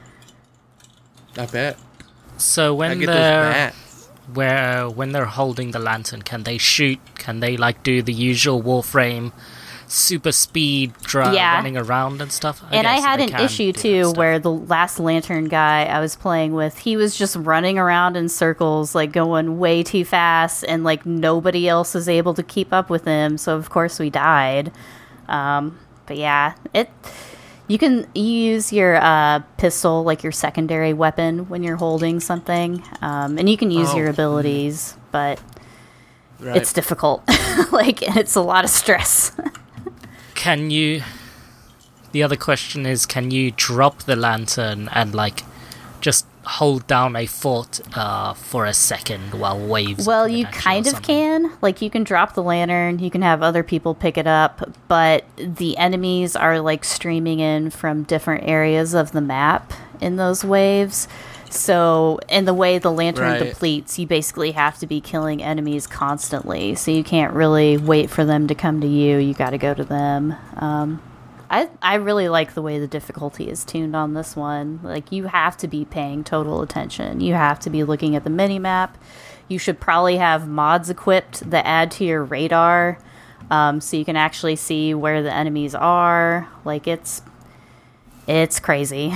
I bet. So I when get those they're bats. where when they're holding the lantern, can they shoot? Can they like do the usual Warframe super speed dra- Yeah. running around and stuff? And I Okay, so had they an can issue do that too stuff. where the last lantern guy I was playing with, he was just running around in circles, like going way too fast, and like nobody else was able to keep up with him. So of course we died. Um, but yeah, it. You can use your uh, pistol, like your secondary weapon, when you're holding something, um, and you can use Oh. your abilities, but Right. it's difficult. Like, and it's a lot of stress. Can you? The other question is, can you drop the lantern and like just hold down a fort uh, for a second while waves? are Well, coming you at kind or of something? can. Like, you can drop the lantern, you can have other people pick it up, but the enemies are like streaming in from different areas of the map in those waves. So, in the way the lantern Right. depletes, you basically have to be killing enemies constantly. So, you can't really wait for them to come to you. You got to go to them. Um, I, I really like the way the difficulty is tuned on this one. Like, you have to be paying total attention. You have to be looking at the mini-map. You should probably have mods equipped that add to your radar, um, so you can actually see where the enemies are. Like, it's it's crazy.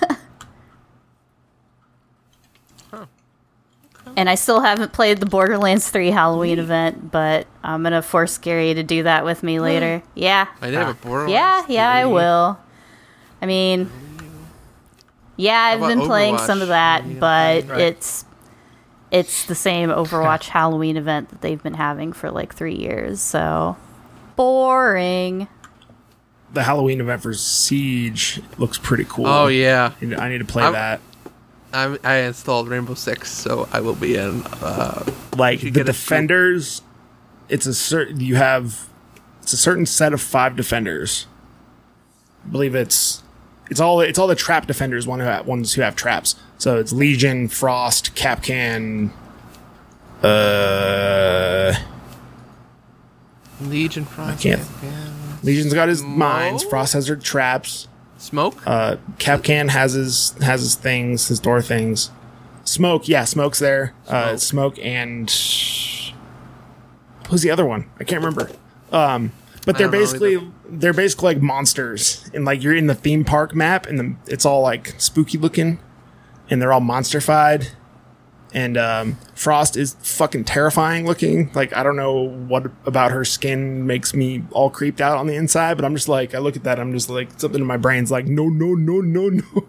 And I still haven't played the Borderlands three Halloween event, but I'm gonna force Gary to do that with me later. Yeah. I did have a Borderlands. Yeah, yeah, I three. will. I mean, yeah, I've about been playing some Overwatch? of that, Yeah, but right. it's it's the same Overwatch Halloween event that they've been having for like three years. So boring. The Halloween event for Siege looks pretty cool. Oh yeah, I need- I need to play I'm- that. I I installed Rainbow Six, so I will be in. Uh, Like you the get a defenders, it's a certain you have. It's a certain set of five defenders. I believe it's it's all it's all the trap defenders. One who have, ones who have traps. So it's Legion, Frost, Capcan. Uh, Legion Frost. can't- yeah. Legion's got his Mo? mines. Frost has her traps. Smoke. Uh, Capcan has his has his things, his door things. Smoke, yeah, Smoke's there. Uh, Smoke. Smoke and who's the other one? I can't remember. Um, but I they're don't know basically either. they're basically like monsters, and like you're in the theme park map, and the, it's all like spooky looking, and they're all monsterfied. And um, Frost is fucking terrifying looking. Like, I don't know what about her skin makes me all creeped out on the inside, but I'm just like, I look at that, I'm just like, something in my brain's like, no, no, no, no, no.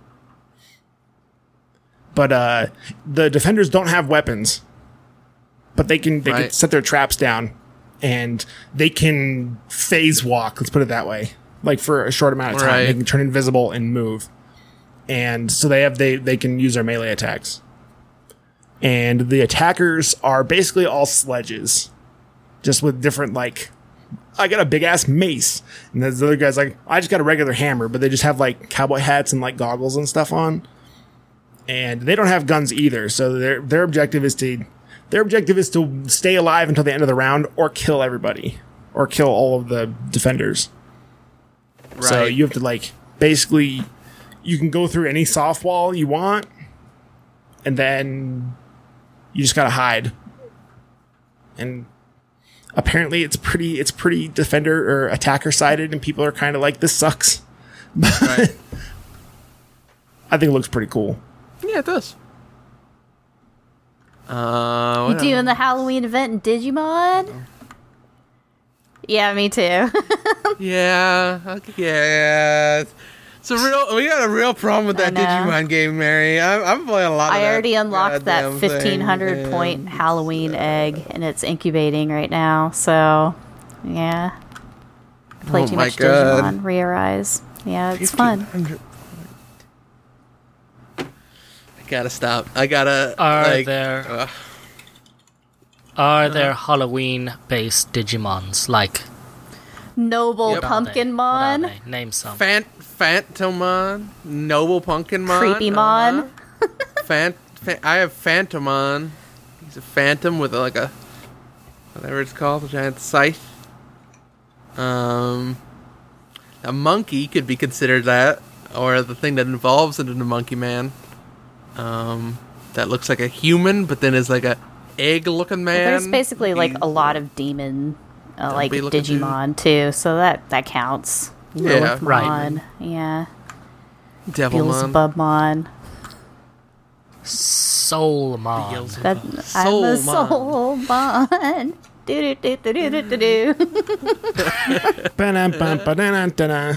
But uh, the defenders don't have weapons. but they can they can Right. set their traps down, and they can phase walk. Let's put it that way. Like for a short amount of time, Right. they can turn invisible and move, and so they have they they can use their melee attacks. And the attackers are basically all sledges, just with different like. I got a big ass mace, and there's the other guy's like, I just got a regular hammer, but they just have like cowboy hats and like goggles and stuff on, and they don't have guns either. So their their objective is to their objective is to stay alive until the end of the round, or kill everybody, or kill all of the defenders. Right. So you have to like basically you can go through any soft wall you want, and then you just gotta hide. And apparently it's pretty it's pretty defender or attacker sided, and people are kind of like, this sucks. But Right. I think it looks pretty cool. Yeah, it does. Uh, You what doing else? the Halloween event in Digimon? Yeah, me too. Yeah, okay, yeah. It's a real. We got a real problem with I that know. Digimon game, Mary. I'm, I'm playing a lot. Of I that already unlocked that goddamn thing, fifteen hundred man. point Halloween egg, and it's incubating right now. So, yeah. I play Oh too my much God. Digimon. Re-Arise. Yeah, it's fun. fifteen hundred. I gotta stop. I gotta. Are like, there ugh. are there Halloween based Digimons like Noble Yep. what are they? Pumpkin What are Mon. they? Name some. Fant Phantomon, Noble Pumpkinmon, Creepy Mon. uh-huh. Fant. Fa- I have Phantomon. He's a phantom with a, like a whatever it's called, a giant scythe. Um, a monkey could be considered that, or the thing that evolves into the Monkey Man. Um, that looks like a human, but then is like a egg-looking man. There's basically like He's- a lot of demon, uh, like Zombie-looking dude. Digimon too, so that that counts. Yeah, right. Lilithmon, yeah. Devilmon. Beelzebubmon. Soulmon. Beelzebub. That I'm a Soulmon. Soulmon. Do do do do do do do. Ba-dum-bum-ba-da-dum-da-dum.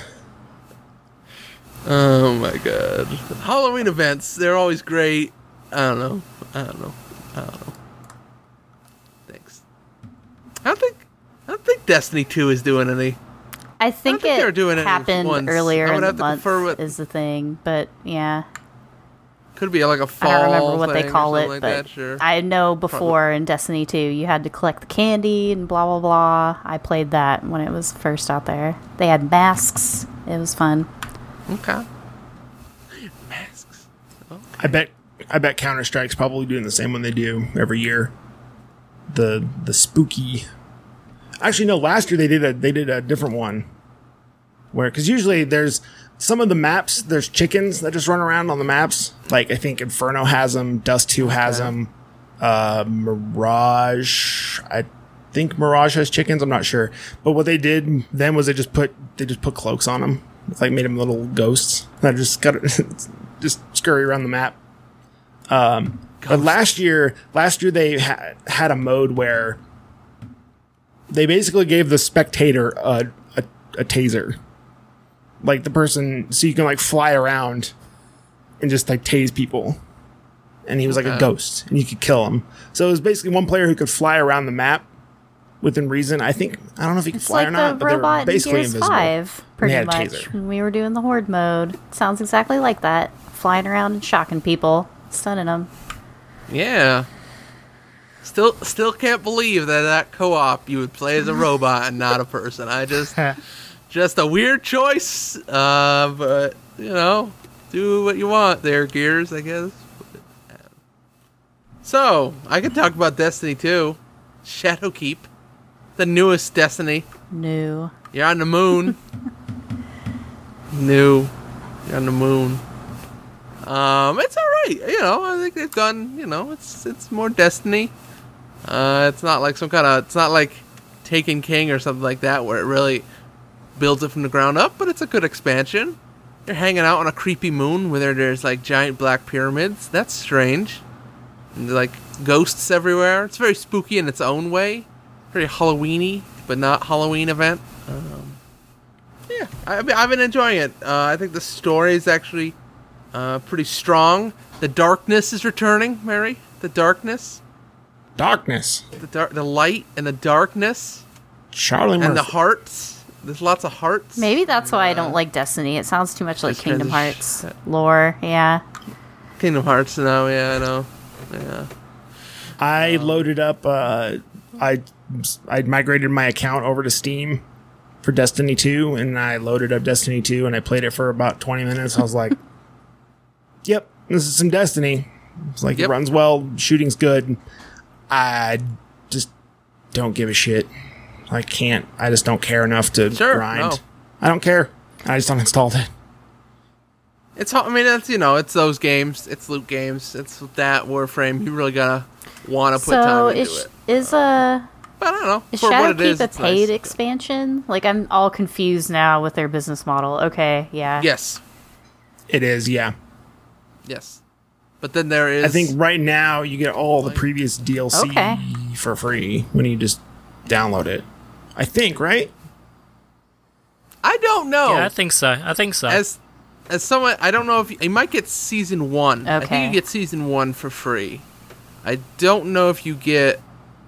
Oh my god. Halloween events, they're always great. I don't know. I don't know. I don't know. Thanks. I don't think I don't think Destiny two is doing any. I think, think they were it doing it happened once. earlier I would in the have to month confer with- is the thing, but yeah. Could be like a fall I don't remember what they thing or call it, something like but that, sure. I know before in Destiny two you had to collect the candy and blah blah blah. I played that when it was first out there. They had masks. It was fun. Okay. Masks. I bet I bet Counter Strike's probably doing the same one they do every year. The the spooky. Actually, no. Last year they did a they did a different one. Where because usually there's some of the maps there's chickens that just run around on the maps. Like I think Inferno has them, Dust Two has them, uh, Mirage. I think Mirage has chickens. I'm not sure. But what they did then was they just put they just put cloaks on them. It's like made them little ghosts that just got just scurry around the map. Um, but last year, last year they ha- had a mode where they basically gave the spectator a, a a taser, like the person, so you can like fly around and just like tase people. And he was like a Okay. ghost, and you could kill him. So it was basically one player who could fly around the map within reason. I think I don't know if he could It's fly like or not, the but they were robot in basically Gears invisible. five, And pretty they had a much. taser. When we were doing the Horde mode, sounds exactly like that. Flying around and shocking people, stunning them. Yeah. Still still can't believe that that co-op you would play as a robot and not a person. I just just a weird choice. Uh, but you know, do what you want there, Gears, I guess. So, I could talk about Destiny two. Shadowkeep. The newest Destiny. New. You're on the moon. New. You're on the moon. Um, it's alright. You know, I think they've done, you know, it's it's more Destiny. Uh, it's not like some kind of, it's not like Taken King or something like that where it really builds it from the ground up, but it's a good expansion. You're hanging out on a creepy moon where there's like giant black pyramids. That's strange. And like ghosts everywhere. It's very spooky in its own way. Very Halloweeny, but not Halloween event. Um, yeah, I, I've been enjoying it. Uh, I think the story is actually uh, pretty strong. The darkness is returning, Mary. The darkness. Darkness. The dark, the light and the darkness, Charlie Murphy. and the hearts. There's lots of hearts. Maybe that's why I Uh, don't like Destiny. It sounds too much like Just Kingdom transition- Hearts lore. Yeah. Kingdom Hearts now. Yeah, I know. Yeah. I loaded up. Uh, I I migrated my account over to Steam for Destiny two, and I loaded up Destiny two, and I played it for about twenty minutes. I was like, "Yep, this is some Destiny." It's like Yep. it runs well, shooting's good. I just don't give a shit. I can't. I just don't care enough to Sure, grind. no. I don't care. I just uninstalled it. It's. I mean, it's you know, it's those games. It's loot games. It's that Warframe. You really gotta want to put So time into is it. is uh But I don't know. is For what it Shadowkeep is, a it's paid nice. expansion? Like I'm all confused now with their business model. Okay, yeah. Yes. It is, yeah. Yes. But then there is. I think right now you get all the previous D L C Okay. for free when you just download it. I think, right? I don't know. Yeah, I think so. I think so. As as someone, I don't know if you, you might get season one. I Okay. think you get season one for free. I don't know if you get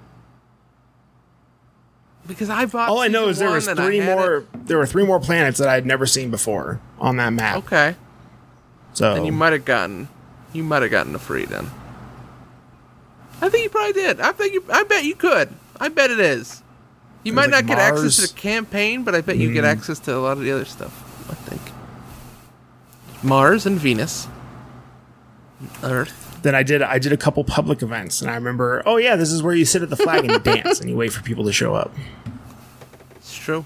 because I bought. All I know season is there one was and I three had more. it. There were three more planets that I had never seen before on that map. Okay, So then you might have gotten, you might have gotten a free then. I think you probably did. I think you. I bet you could. I bet it is. You There's might like not get access to Mars. the campaign, but I bet you get access to a lot of the other stuff. I think Mars and Venus, Earth. then I did. I did a couple public events, and I remember. Oh yeah, this is where you sit at the flag and you dance, and you wait for people to show up. It's true.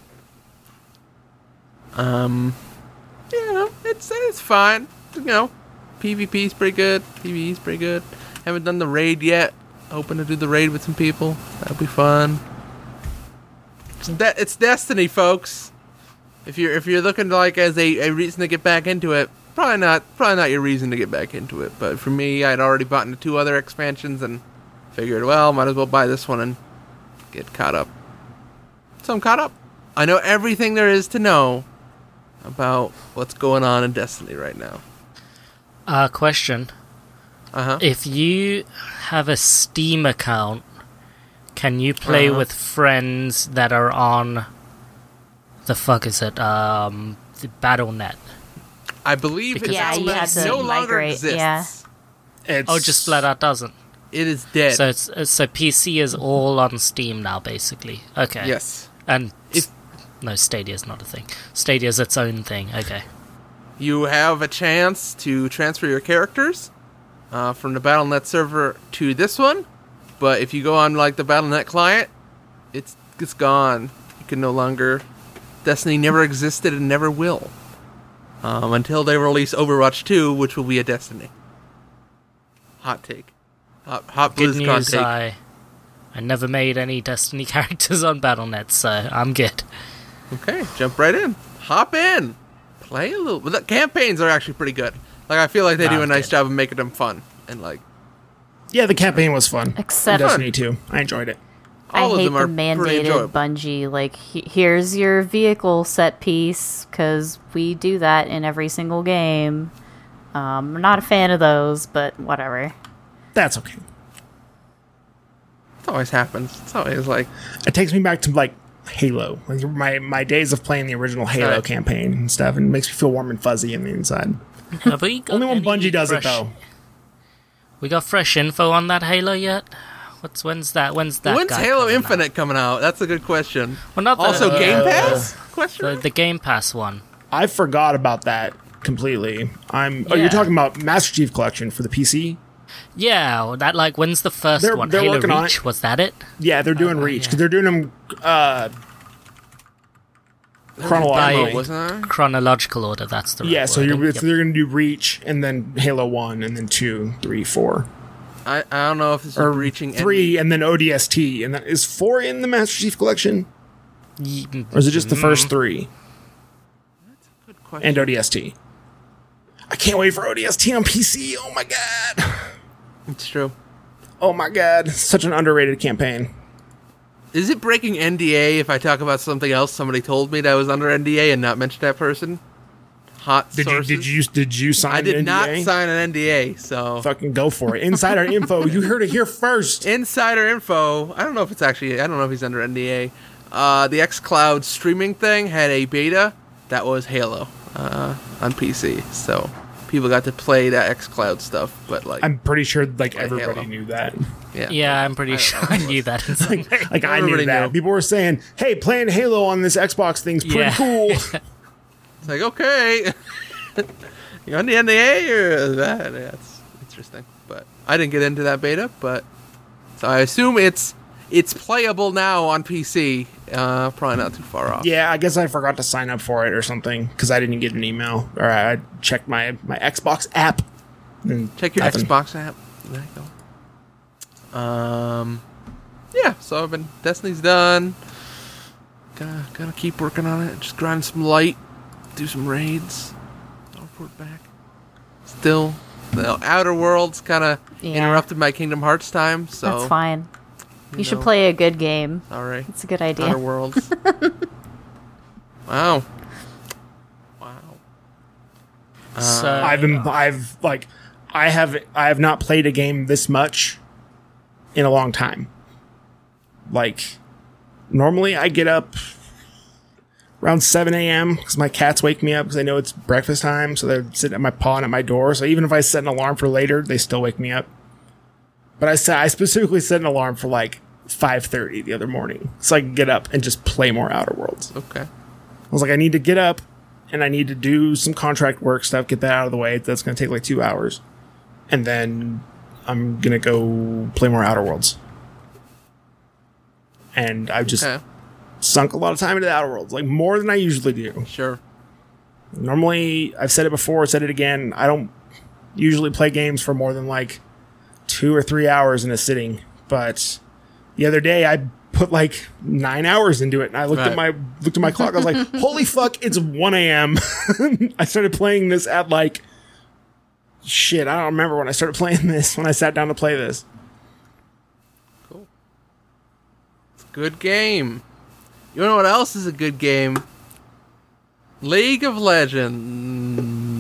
Um, you know, it's it's fine. You know, PvP's pretty good. PvE's pretty good. Haven't done the raid yet. Hoping to do the raid with some people. That'll be fun. It's, de- it's Destiny, folks. If you're if you're looking like as a, a reason to get back into it, probably not probably not your reason to get back into it. But for me, I'd already bought into two other expansions and figured, well, might as well buy this one and get caught up. So I'm caught up. I know everything there is to know about what's going on in Destiny right now. Uh, question. Uh huh. If you have a Steam account, can you play Uh-huh. with friends that are on the fuck is it? Um, the Battle dot net. I believe Because it's Yeah, you have to no longer migrate, exists. yeah. It's, Oh, just flat out doesn't. It is dead. So it's uh, so P C is all on Steam now, basically. Okay. Yes. And If- no, Stadia's not a thing. Stadia's its own thing. Okay. You have a chance to transfer your characters uh, from the Battle dot net server to this one, but if you go on like the Battle dot net client, it's it's gone. You can no longer. Destiny never existed and never will um, until they release Overwatch two, which will be a Destiny. Hot take. Hot, hot Good BlizzCon news. take. I I never made any Destiny characters on Battle dot net, so I'm good. Okay, jump right in. Hop in. Play a little. But the campaigns are actually pretty good. Like I feel like they do Ah, a nice good. job of making them fun and like yeah. The campaign was fun. Except- in Destiny two. I enjoyed it. all I of hate them the are pretty mandated enjoyable. Bungie. Like, he- here's your vehicle set piece, because we do that in every single game. Um, I'm not a fan of those, but whatever. That's okay. It always happens. It's always like It takes me back to like Halo, like my my days of playing the original Halo Right. campaign and stuff, and it makes me feel warm and fuzzy in the inside. Have we got Only when any Bungie does it fresh- though. We got fresh info on that Halo yet? What's when's that? When's that? when's guy Halo coming out? Infinite coming out? That's a good question. Well, not the, Also, uh, Game Pass? Question. The, mark? the Game Pass one. I forgot about that completely. I'm. Oh, Yeah. you're talking about Master Chief Collection for the P C? Yeah, well, that like when's the 1st They're- one? they're Halo working on Reach it. was that it? Yeah, they're doing Oh, Reach yeah. because they're doing them uh, Demo, chronologically. wasn't there? Chronological order. That's the right Yeah, so you're, wording. it's, Yep. they're going to do Reach and then Halo One and then two, three, four, I, I don't know if this is or reaching three, and then O D S T, and then is four in the Master Chief Collection, Ye- or is it just the Mm. first three Any... Good question. and O D S T? I can't wait for O D S T on P C. Oh my god! It's true. Oh my god! Such an underrated campaign. Is it breaking N D A if I talk about something else somebody told me that was under N D A and not mention that person? hot Did sources. you did you did you sign I did an not N D A? sign an N D A, so Fucking go for it. Insider info. You heard it here first. insider info. I don't know if it's actually. I don't know if he's under N D A. Uh, the xCloud streaming thing had a beta that was Halo uh, on P C, so people got to play that xCloud stuff. But like, I'm pretty sure like Like everybody Halo. knew that. yeah, Yeah, I'm pretty I- sure I I knew was- that in some way. Like I knew Everybody that. knew. People were saying, "Hey, playing Halo on this Xbox thing's pretty Yeah. cool." It's like, okay, you on the N D A or that? Yeah, it's interesting. But I didn't get into that beta, but so I assume it's it's playable now on P C. Uh, probably not too far off. Yeah, I guess I forgot to sign up for it or something because I didn't get an email, or I checked my my Xbox app. And Check your nothing. Xbox app. There you go. Um, yeah. So I've been Destiny's done. Gonna gonna keep working on it. Just grind some light, do some raids. I'll report back. Still, the Outer Worlds kind of Yeah. interrupted my Kingdom Hearts time. So That's fine. You, you should know. play a good game. All right. It's a good Outer idea. Worlds. Wow. Wow. So I've been I've like I have I have not played a game this much in a long time. Like normally I get up around seven a.m. because my cats wake me up because they know it's breakfast time, so they're sitting at my paw and at my door. So even if I set an alarm for later, they still wake me up. But I set I specifically set an alarm for like five thirty the other morning so I could get up and just play more Outer Worlds. Okay. I was like, I need to get up and I need to do some contract work stuff, get that out of the way. That's going to take like two hours. And then I'm going to go play more Outer Worlds. And I've just Okay. sunk a lot of time into the Outer Worlds, like more than I usually do. Sure. Normally, I've said it before, said it again, I don't usually play games for more than like two or three hours in a sitting. But the other day, I put like nine hours into it, and I looked at my Right. looked at my clock. I was like, "Holy fuck! It's one a.m." I started playing this at like shit. I don't remember when I started playing this. When I sat down to play this, Cool. It's a good game. You know what else is a good game? League of Legends.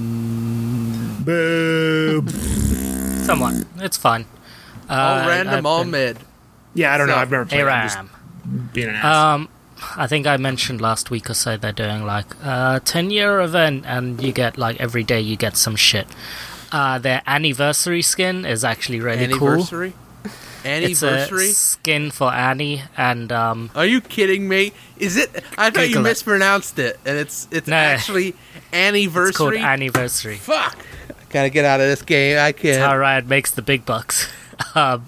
boo. somewhat. It's fun. Uh, All random, I've all been- mid. Yeah, I don't know. So, I've never played. it. I'm just Aram. being an ass. Um, I think I mentioned last week or so they're doing like a ten year event, and you get like every day you get some shit. Uh, their anniversary skin is actually really cool. Anniversary? It's Anniversary? a skin for Annie, and um, Are you kidding me? Is it? I thought you Google it. mispronounced it, and it's it's No. actually it's called anniversary. Anniversary. Fuck! Gotta get out of this game. I That's how can't. Riot makes the big bucks. um,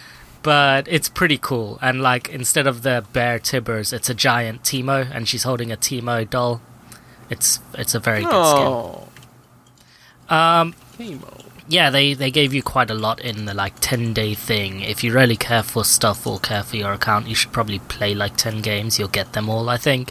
but it's pretty cool, and like instead of the bear Tibbers, it's a giant Teemo, and she's holding a Teemo doll. It's it's a very good Oh, skin. Um, Teemo. yeah, they, they gave you quite a lot in the like ten day thing. If you really care for stuff or care for your account, you should probably play like ten games. You'll get them all, I think.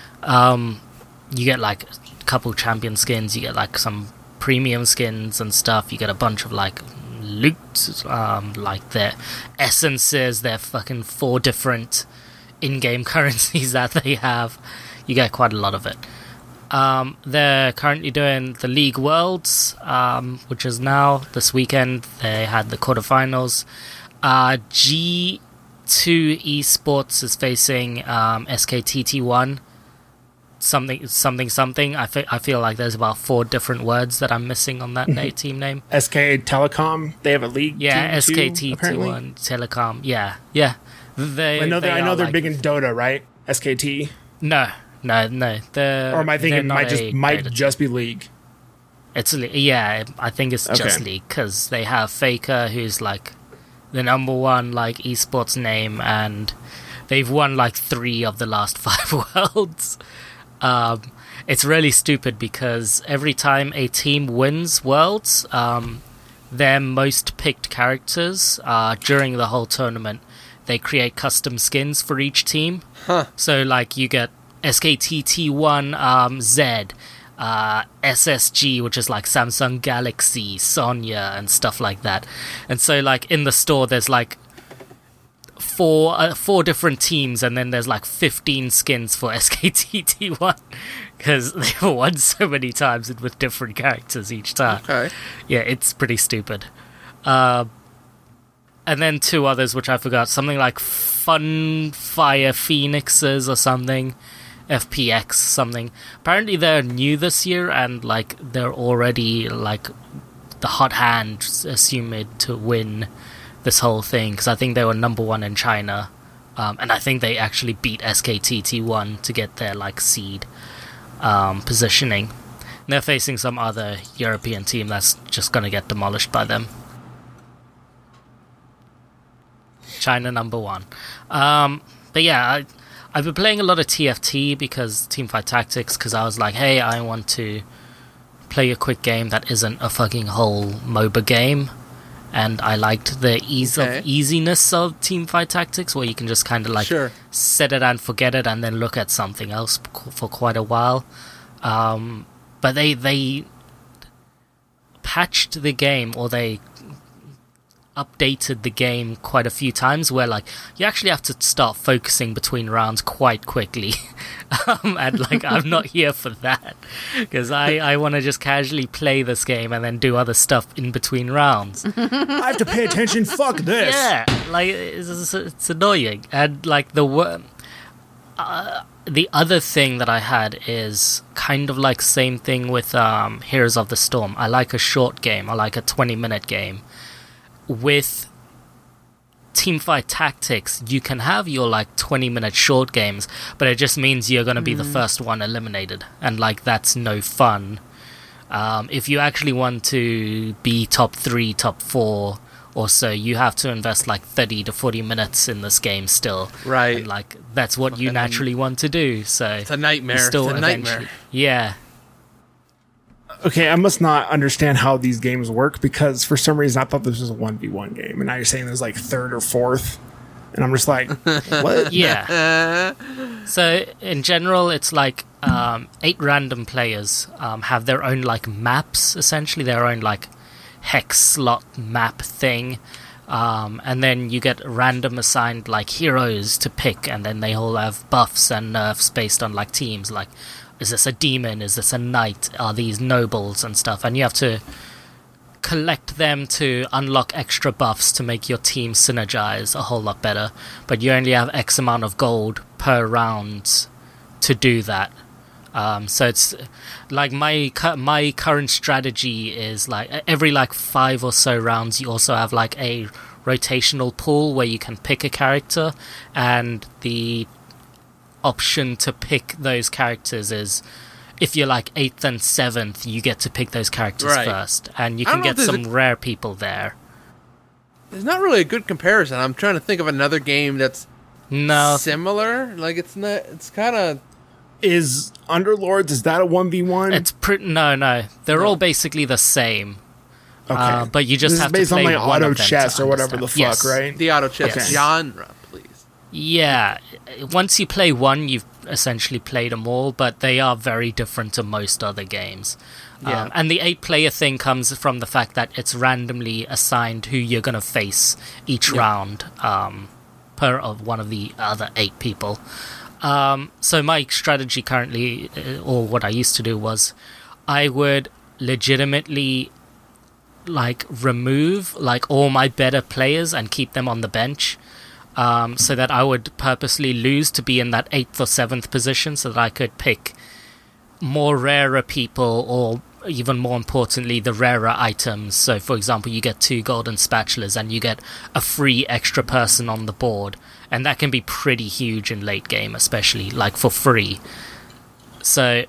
Um, you get like a couple champion skins, you get like some premium skins and stuff. You get a bunch of like loot, um, like their essences, their fucking four different in-game currencies that they have. You get quite a lot of it. Um, they're currently doing the League Worlds, um, which is now this weekend. They had the quarterfinals. Uh, G two Esports is facing um, S K T T one. Something, something, something. I, fe- I feel like there's about four different words that I'm missing on that na- team name. S K Telecom. They have a league. Yeah, team S K too, T T apparently. one Telecom. Yeah, yeah. They, I know. they They, I know are they're like- big in Dota, right? S K T. No, no, no. They're, Or am I they're thinking not might just a might Dota just be League? It's le- yeah, I think it's just Okay. League because they have Faker, who's like the number one like esports name, and they've won like three of the last five worlds. Um, it's really stupid because every time a team wins worlds, um, their most picked characters uh, during the whole tournament, they create custom skins for each team. Huh. So like you get S K T T one um, Z. Uh, S S G, which is like Samsung Galaxy, Sonya, and stuff like that. And so, like in the store, there's like four uh, four different teams, and then there's like fifteen skins for S K T T one because they've won so many times and with different characters each time. Okay. Yeah, it's pretty stupid. Uh, and then two others which I forgot, something like Fun Fire Phoenixes or something, F P X something. Apparently they're new this year, and like they're already like the hot hand assumed to win this whole thing, because I think they were number one in China, um, and I think they actually beat S K T T one to get their like seed um, positioning. And they're facing some other European team that's just gonna get demolished by them. China number one. Um, but yeah, I, I've been playing a lot of T F T because Teamfight Tactics, because I was like, hey, I want to play a quick game that isn't a fucking whole MOBA game. And I liked the ease Okay. of easiness of Teamfight Tactics, where you can just kind of like Sure. set it and forget it, and then look at something else p- for quite a while. Um, but they they patched the game, or they updated the game quite a few times, where like you actually have to start focusing between rounds quite quickly. um, and like I'm not here for that, because I, I want to just casually play this game and then do other stuff in between rounds. I have to pay attention. Fuck this. Yeah, like it's, it's, it's annoying. And like the wo- uh, the other thing that I had is kind of like same thing with um, Heroes of the Storm. I like a short game. I like a twenty minute game. With Teamfight Tactics, you can have your like twenty minute short games, but it just means you're going to be the first one eliminated, and like that's no fun. Um, if you actually want to be top three, top four or so, you have to invest like thirty to forty minutes in this game still. Right. And like that's what you Fucking- naturally want to do. So It's a nightmare. you still it's a eventually- nightmare. Yeah. Okay, I must not understand how these games work, because for some reason I thought this was a one v one game, and now you're saying there's like third or fourth, and I'm just like, what? Yeah. Uh, So in general, it's like um, eight random players um, have their own like maps, essentially their own like hex slot map thing, um, and then you get random assigned like heroes to pick, and then they all have buffs and nerfs based on like teams. Like, is this a demon? Is this a knight? Are these nobles and stuff? And you have to collect them to unlock extra buffs to make your team synergize a whole lot better, but you only have X amount of gold per round to do that. Um, so it's like my cu- my current strategy is like every like five or so rounds you also have like a rotational pool where you can pick a character, and the option to pick those characters is if you're like eighth and seventh, you get to pick those characters Right. first, and you I can don't know get if some there's a- rare people there. There's not really a good comparison. I'm trying to think of another game that's No, similar. Like it's not. It's kind of. Is Underlords, is that a one v one? it's pretty. No, no, they're No. all basically the same. Okay. Uh, but you just this have is based to play on like one auto of them chess to or whatever the understand. fuck, Yes. right? The auto chess Okay. genre, please. Yeah, once you play one, you've essentially played them all, but they are very different to most other games. Yeah. Um, and the eight-player thing comes from the fact that it's randomly assigned who you're going to face each Yeah. round um, per of one of the other eight people. Um, so my strategy currently, uh, or what I used to do, was I would legitimately like remove like all my better players and keep them on the bench. Um, so that I would purposely lose to be in that eighth or seventh position, so that I could pick more rarer people, or even more importantly, the rarer items. So, for example, you get two golden spatulas and you get a free extra person on the board, and that can be pretty huge in late game, especially like for free. So,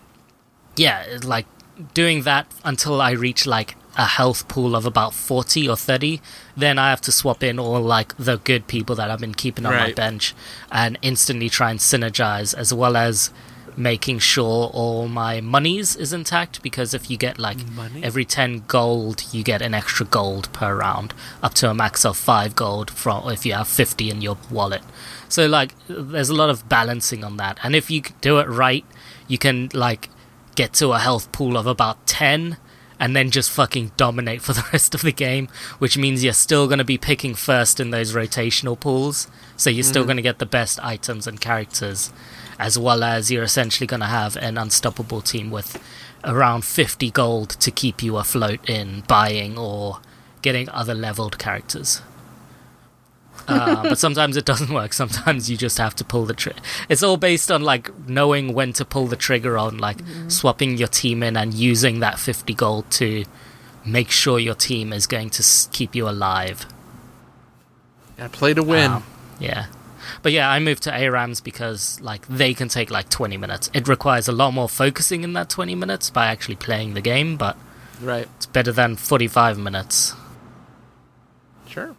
yeah, it's like doing that until I reach like a health pool of about forty or thirty, then I have to swap in all like the good people that I've been keeping on my Right. bench and instantly try and synergize, as well as making sure all my monies is intact, because if you get like Money? every ten gold you get an extra gold per round, up to a max of five gold from if you have fifty in your wallet. So like there's a lot of balancing on that, and if you do it right, you can like get to a health pool of about ten, and then just fucking dominate for the rest of the game, which means you're still going to be picking first in those rotational pools, so you're still mm-hmm. going to get the best items and characters, as well as you're essentially going to have an unstoppable team with around fifty gold to keep you afloat in buying or getting other leveled characters. Uh, but sometimes it doesn't work. Sometimes you just have to pull the trigger. It's all based on like knowing when to pull the trigger on, like mm-hmm. swapping your team in and using that fifty gold to make sure your team is going to s- keep you alive. Yeah, play to win. Um, yeah. But yeah, I moved to A RAMs because like they can take like twenty minutes. It requires a lot more focusing in that twenty minutes by actually playing the game, but right. It's better than forty-five minutes. Sure.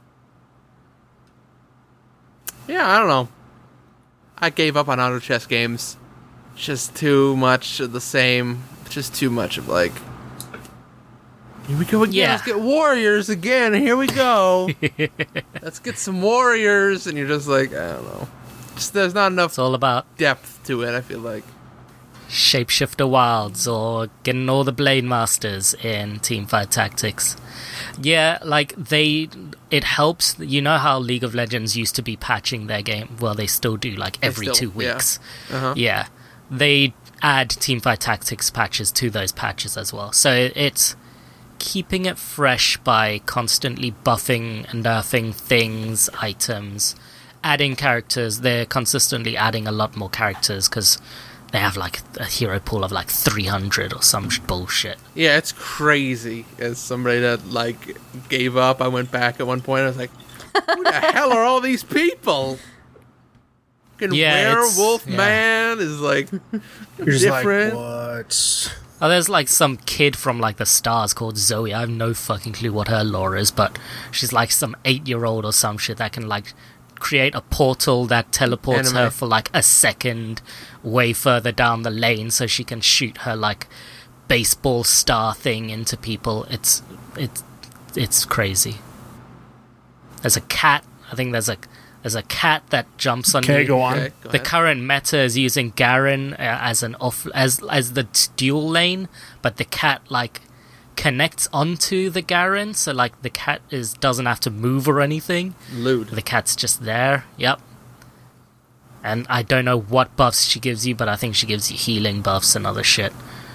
Yeah, I don't know. I gave up on auto chess games. Just too much of the same. Just too much of like, here we go again. Yeah. Let's get warriors again. Here we go. Let's get some warriors. And you're just like, I don't know. Just there's not enough It's all about depth to it, I feel like. Shapeshifter Wilds or getting all the Blade Masters in Teamfight Tactics. Yeah, like they, it helps. You know how League of Legends used to be patching their game? Well, they still do, like every still, two weeks. Yeah. Uh-huh. yeah, they add Teamfight Tactics patches to those patches as well. So it's keeping it fresh by constantly buffing and nerfing things, items, adding characters. They're consistently adding a lot more characters because they have like a hero pool of like three hundred or some sh- bullshit. Yeah, it's crazy. As somebody that like gave up, I went back at one point. I was like, "Who the hell are all these people?" Fucking Yeah, it's- werewolf yeah. man is like You're just different. like, what? Oh, there's like some kid from like the stars called Zoe. I have no fucking clue what her lore is, but she's like some eight-year-old or some shit that can like create a portal that teleports Anime. her for like a second way further down the lane so she can shoot her like baseball star thing into people. It's it's it's crazy. There's a cat. I think there's a there's a cat that jumps on Okay, you. go on. Okay, go The ahead. current meta is using Garen uh, as an off as as the t- dual lane, but the cat like connects onto the Garen, so like the cat is doesn't have to move or anything. Lewd. The cat's just there. Yep. And I don't know what buffs she gives you, but I think she gives you healing buffs and other shit.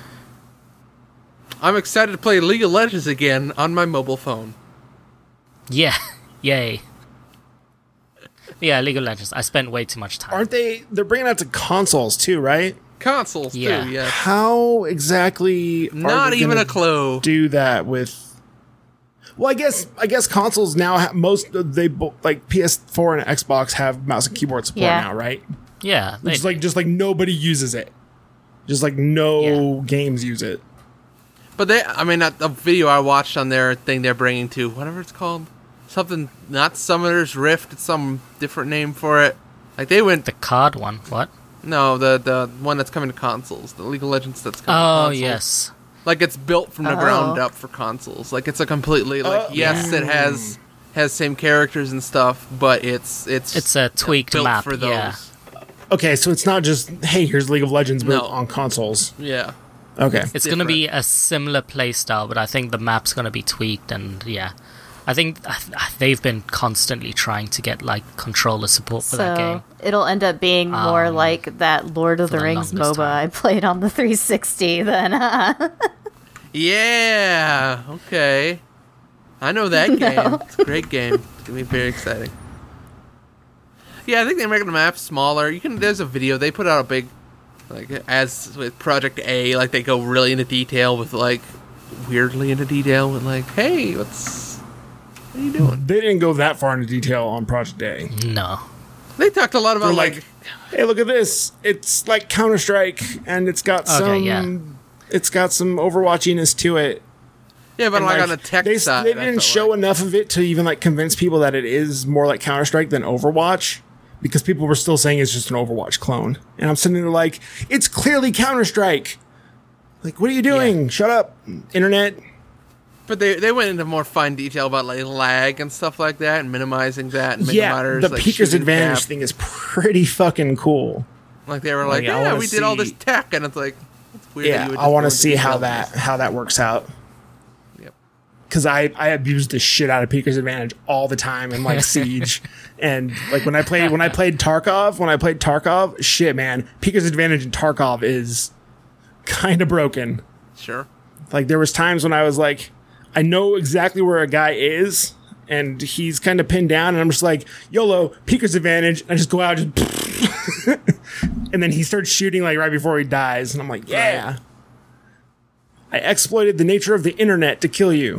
I'm excited to play League of Legends again on my mobile phone. Yeah. Yay. Yeah, League of Legends. I spent way too much time. Aren't they? They're bringing it to consoles too, right? Consoles Yeah. too, yes. How exactly? are Not they even gonna a clue. Do that with. Well, I guess I guess consoles now have most they bo- like P S four and Xbox have mouse and keyboard support Yeah. now, right? Yeah. They, Just like just like nobody uses it. Just like no Yeah. games use it. But they, I mean, that the video I watched on their thing they're bringing to, whatever it's called. Something, not Summoner's Rift, it's some different name for it. Like, they went, the card one. What? no, the the one that's coming to consoles. The League of Legends that's coming to Oh, consoles. yes. Like, it's built from the Oh. ground up for consoles. Like, it's a completely, like, Oh. yes, it has has same characters and stuff, but it's, it's, It's a tweaked built map, for those. yeah. Okay, so it's not just hey, here's League of Legends but No. on consoles. Yeah. Okay. It's going to be a similar playstyle, but I think the map's going to be tweaked, and yeah. I think uh, they've been constantly trying to get, like, controller support for that So game. it'll end up being more Um, like that Lord of for the the Rings longest MOBA time. I played on the three sixty then. Huh? Yeah, okay. I know that game. It's a great game. It's going to be very exciting. Yeah, I think they're making the map smaller. You can. There's a video. They put out a big, like, as with Project A, like, they go really into detail with, like, weirdly into detail with, like, hey, what's, what are you doing? They didn't go that far into detail on Project A. No. They talked a lot about, They're like, like, hey, look at this. It's like Counter Strike, and it's got Okay, some. yeah. It's got some Overwatchiness to it. yeah, but, And, like, on the tech they, side. they I didn't felt show like. enough of it to even like convince people that it is more like Counter Strike than Overwatch, because people were still saying it's just an Overwatch clone. And I'm sitting there like, it's clearly Counter Strike. Like, what are you doing? Shut up, internet. But they they went into more fine detail about, like, lag and stuff like that and minimizing that and making Yeah, monitors, the like, Peaker's shooting Advantage cap. thing is pretty fucking cool. Like, they were like, Like, I yeah, wanna we did all this see- tech, and it's like, it's weird that Yeah, you would I just want go to into see how detail that with this. how that works out. because I, I abused the shit out of Peeker's Advantage all the time in like Siege, and like when I played when I played Tarkov, when I played Tarkov, shit, man, Peeker's Advantage in Tarkov is kind of broken. Sure. Like there was times when I was like, I know exactly where a guy is, and he's kind of pinned down, and I'm just like, YOLO, Peeker's Advantage. And I just go out, and just and then he starts shooting like right before he dies, and I'm like, yeah. I exploited the nature of the internet to kill you.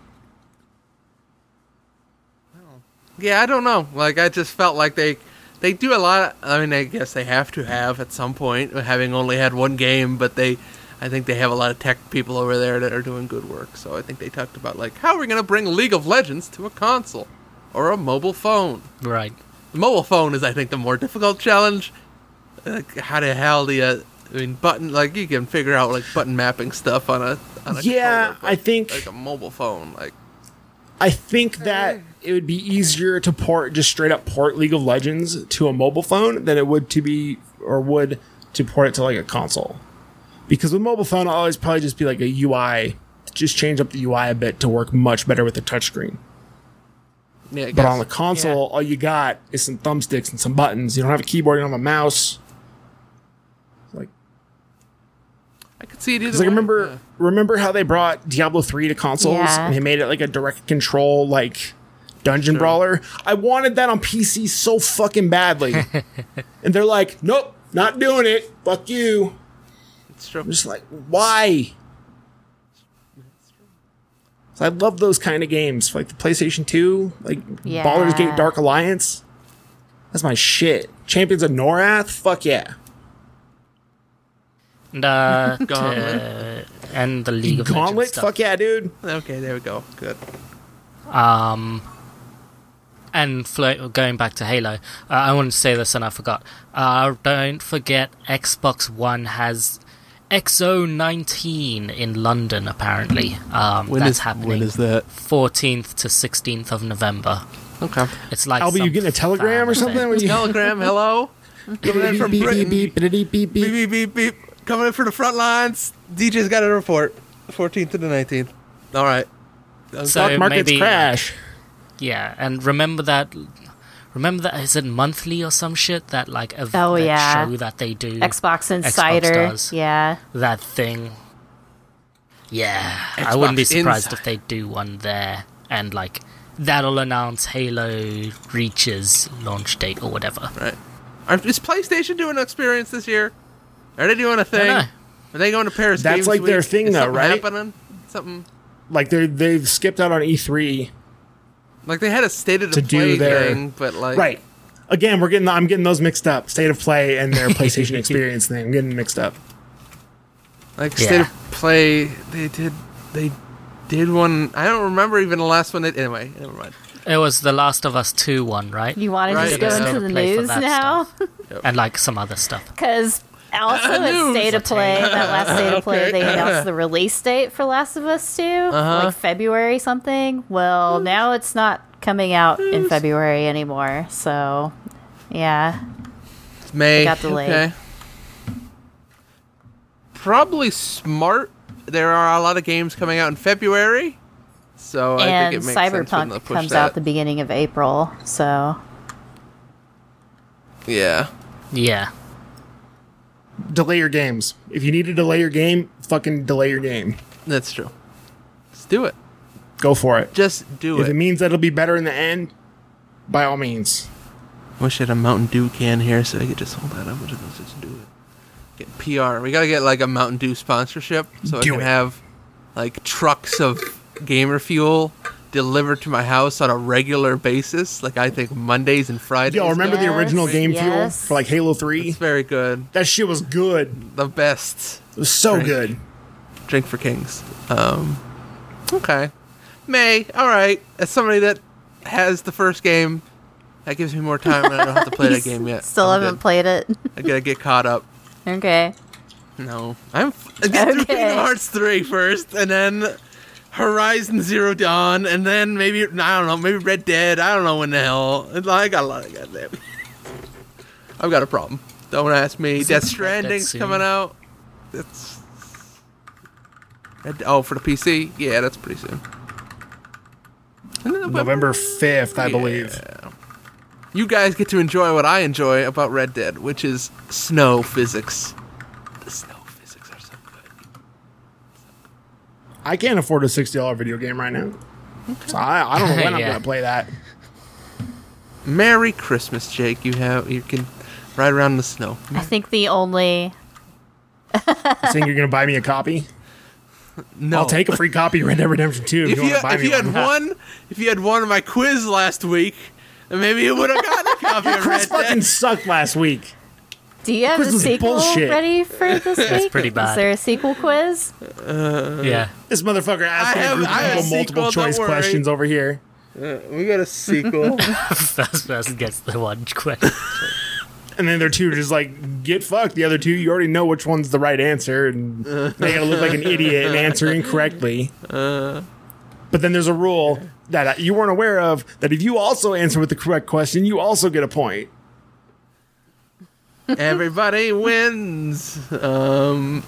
Yeah, I don't know. Like, I just felt like they they do a lot. I mean, I guess they have to have at some point, having only had one game, but they, I think they have a lot of tech people over there that are doing good work. So I think they talked about, like, how are we going to bring League of Legends to a console or a mobile phone? Right. The mobile phone is, I think, the more difficult challenge. Like, how the hell do you... I mean, button, like, you can figure out, like, button mapping stuff on a, on a yeah, controller, but, I think, like, a mobile phone, like... I think that it would be easier to port, just straight up port League of Legends to a mobile phone than it would to be, or would to port it to, like, a console. Because with mobile phone, I'll always probably just be, like, a U I, just change up the U I a bit to work much better with the touchscreen. Yeah, I But guess. on the console, Yeah. all you got is some thumbsticks and some buttons. You don't have a keyboard, you don't have a mouse. Like, I could see it either Because like, way. remember, Yeah. remember how they brought Diablo three to consoles Yeah. and they made it like a direct control, like dungeon Sure. brawler? I wanted that on P C so fucking badly, and they're like, "Nope, not doing it. Fuck you." It's true. I'm just like, why? So I love those kind of games, like the PlayStation two, like Yeah. Baldur's Gate Dark Alliance. That's my shit. Champions of Norath, fuck yeah. And, uh, Gauntlet. to- and the League of Gauntlet, Legends stuff. fuck yeah, dude. Okay, there we go. Good. Um, and flo- going back to Halo, uh, I wanted to say this and I forgot. Uh, don't forget, Xbox One has X O nineteen in London. Apparently, um, When that's is happening. when is that? fourteenth to sixteenth of November. Okay. It's like Albie, you some getting a telegram or fan something? thing. What are you- Telegram, hello. Coming in from beep, Britain. beep, beep, beep, beep, beep. Beep, beep, beep, beep. Coming in for the front lines. D J's got a report. fourteenth to the nineteenth. All right. So Stock markets maybe- crash. Yeah, and remember that. Remember that is it monthly or some shit that like ev- Oh, that yeah. show that they do Xbox Insider. does. Yeah. that thing. Yeah, I Xbox wount be surprised Inside. if they do one there, and like that'll announce Halo Reach's launch date or whatever. Right. Are, is PlayStation doing an experience this year? Are they doing a thing? know. Are they going to Paris That's Games like their Week? thing Is though, something right? Happening? Something Like they they've skipped out on E three. like they had a state of To the do play their- thing, but like Right. Again, we're getting I'm getting those mixed up. State of Play and their PlayStation Experience thing. I'm getting mixed up. like Yeah. state of play. They did they did one. I don't remember even the last one. They, anyway, never mind. It was the Last of Us two one, right? You want to Right, just go yeah. into the Play for news that now? And like some other stuff. Because also at News. State of Play, that last State of Play, Okay. they announced the release date for Last of Us two, Uh-huh. like February something. Well, now it's not coming out in February anymore. So, yeah. It's May. It got delayed. Okay. Probably smart. There are a lot of games coming out in February, so I And think it makes sense for them to Cyberpunk push comes that. out the beginning of April. So, Yeah. Yeah. Delay your games. If you need to delay your game, fucking delay your game. That's true. Let's do it. Go for it. Just do If it. it means that it'll be better in the end, by all means. Wish I had a Mountain Dew can here so I could just hold that up and just do it. Get P R. We gotta get like a Mountain Dew sponsorship so Do I can it. have like trucks of gamer fuel delivered to my house on a regular basis. Like I think Mondays and Fridays. Yo, remember the Yes, original game yes. fuel for like Halo three? It's very good. That shit was good. The best. It was so Right. good. Drink for Kings. Um, okay. May. All right. As somebody that has the first game, that gives me more time and I don't have to play that game yet. still I'm haven't good. played it. I gotta get caught up. Okay. No, I'm f- I get through Okay. Kingdom Hearts three first, and then Horizon Zero Dawn, and then maybe I don't know, maybe Red Dead. I don't know when the hell. I got a lot of goddamn. I've got a problem. Don't ask me. Isn't Death Red Dead Stranding's soon? coming out. It's Red, oh for the P C. Yeah, that's pretty soon. November fifth, I believe. Yeah. You guys get to enjoy what I enjoy about Red Dead, which is snow physics. The snow physics are so good. I can't afford a sixty dollars video game right now. So I, I don't know when I'm Yeah. going to play that. Merry Christmas, Jake. You have you can ride around in the snow. I think the only You think you're going to buy me a copy? No, I'll take a free copy of Red Dead Redemption two if, If you you, want to buy if me you had one. won, if you had won my quiz last week, then maybe you would have gotten a copy of Chris Red fucking Dead. sucked last week. Do you have the Quiz was sequel bullshit. ready for this week? pretty Is bad. there a sequel quiz? Yeah. This motherfucker asking I have- a group of I have people multiple sequel, don't choice worry. questions over here. Uh, we got a sequel. First person gets the one question. And then the two just like, get fucked. The other two, you already know which one's the right answer. And they gotta look like an idiot and answer incorrectly. But then there's a rule that you weren't aware of that if you also answer with the correct question, you also get a point. Everybody wins. Um.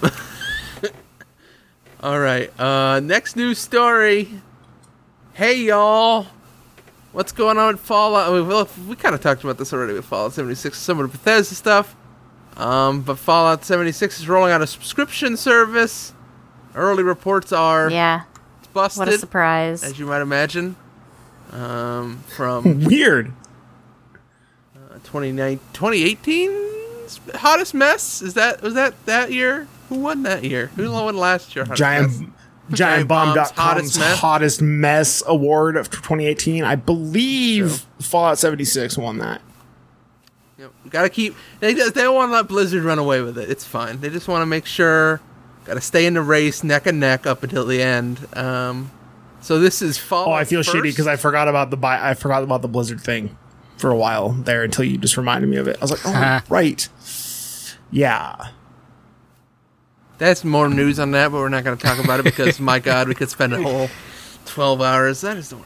All right. Uh, next news story. Hey y'all, what's going on with Fallout? We, well, we kind of talked about this already with Fallout seventy-six, some of the Bethesda stuff. Um, but Fallout seventy-six is rolling out a subscription service. Early reports are Yeah. it's busted, What a surprise. as you might imagine. Um, from Weird. uh, twenty eighteen's hottest mess. Is that was that that year? Who won that year? Who won last year? Hottest Giant Mess? Giant Bomb dot com's Hottest Mess? hottest mess award of twenty eighteen. I believe Fallout seventy-six won that. Yep. Gotta keep. They just, they don't want to let Blizzard run away with it. It's fine. They just want to make sure. Gotta stay in the race, neck and neck, up until the end. Um, so this is Fallout. Oh, I feel first. shitty because I forgot about the buy- I forgot about the Blizzard thing for a while there until you just reminded me of it. I was like, oh, right, yeah. That's more news on that, but we're not gonna talk about it because my God, we could spend a whole twelve hours. That is the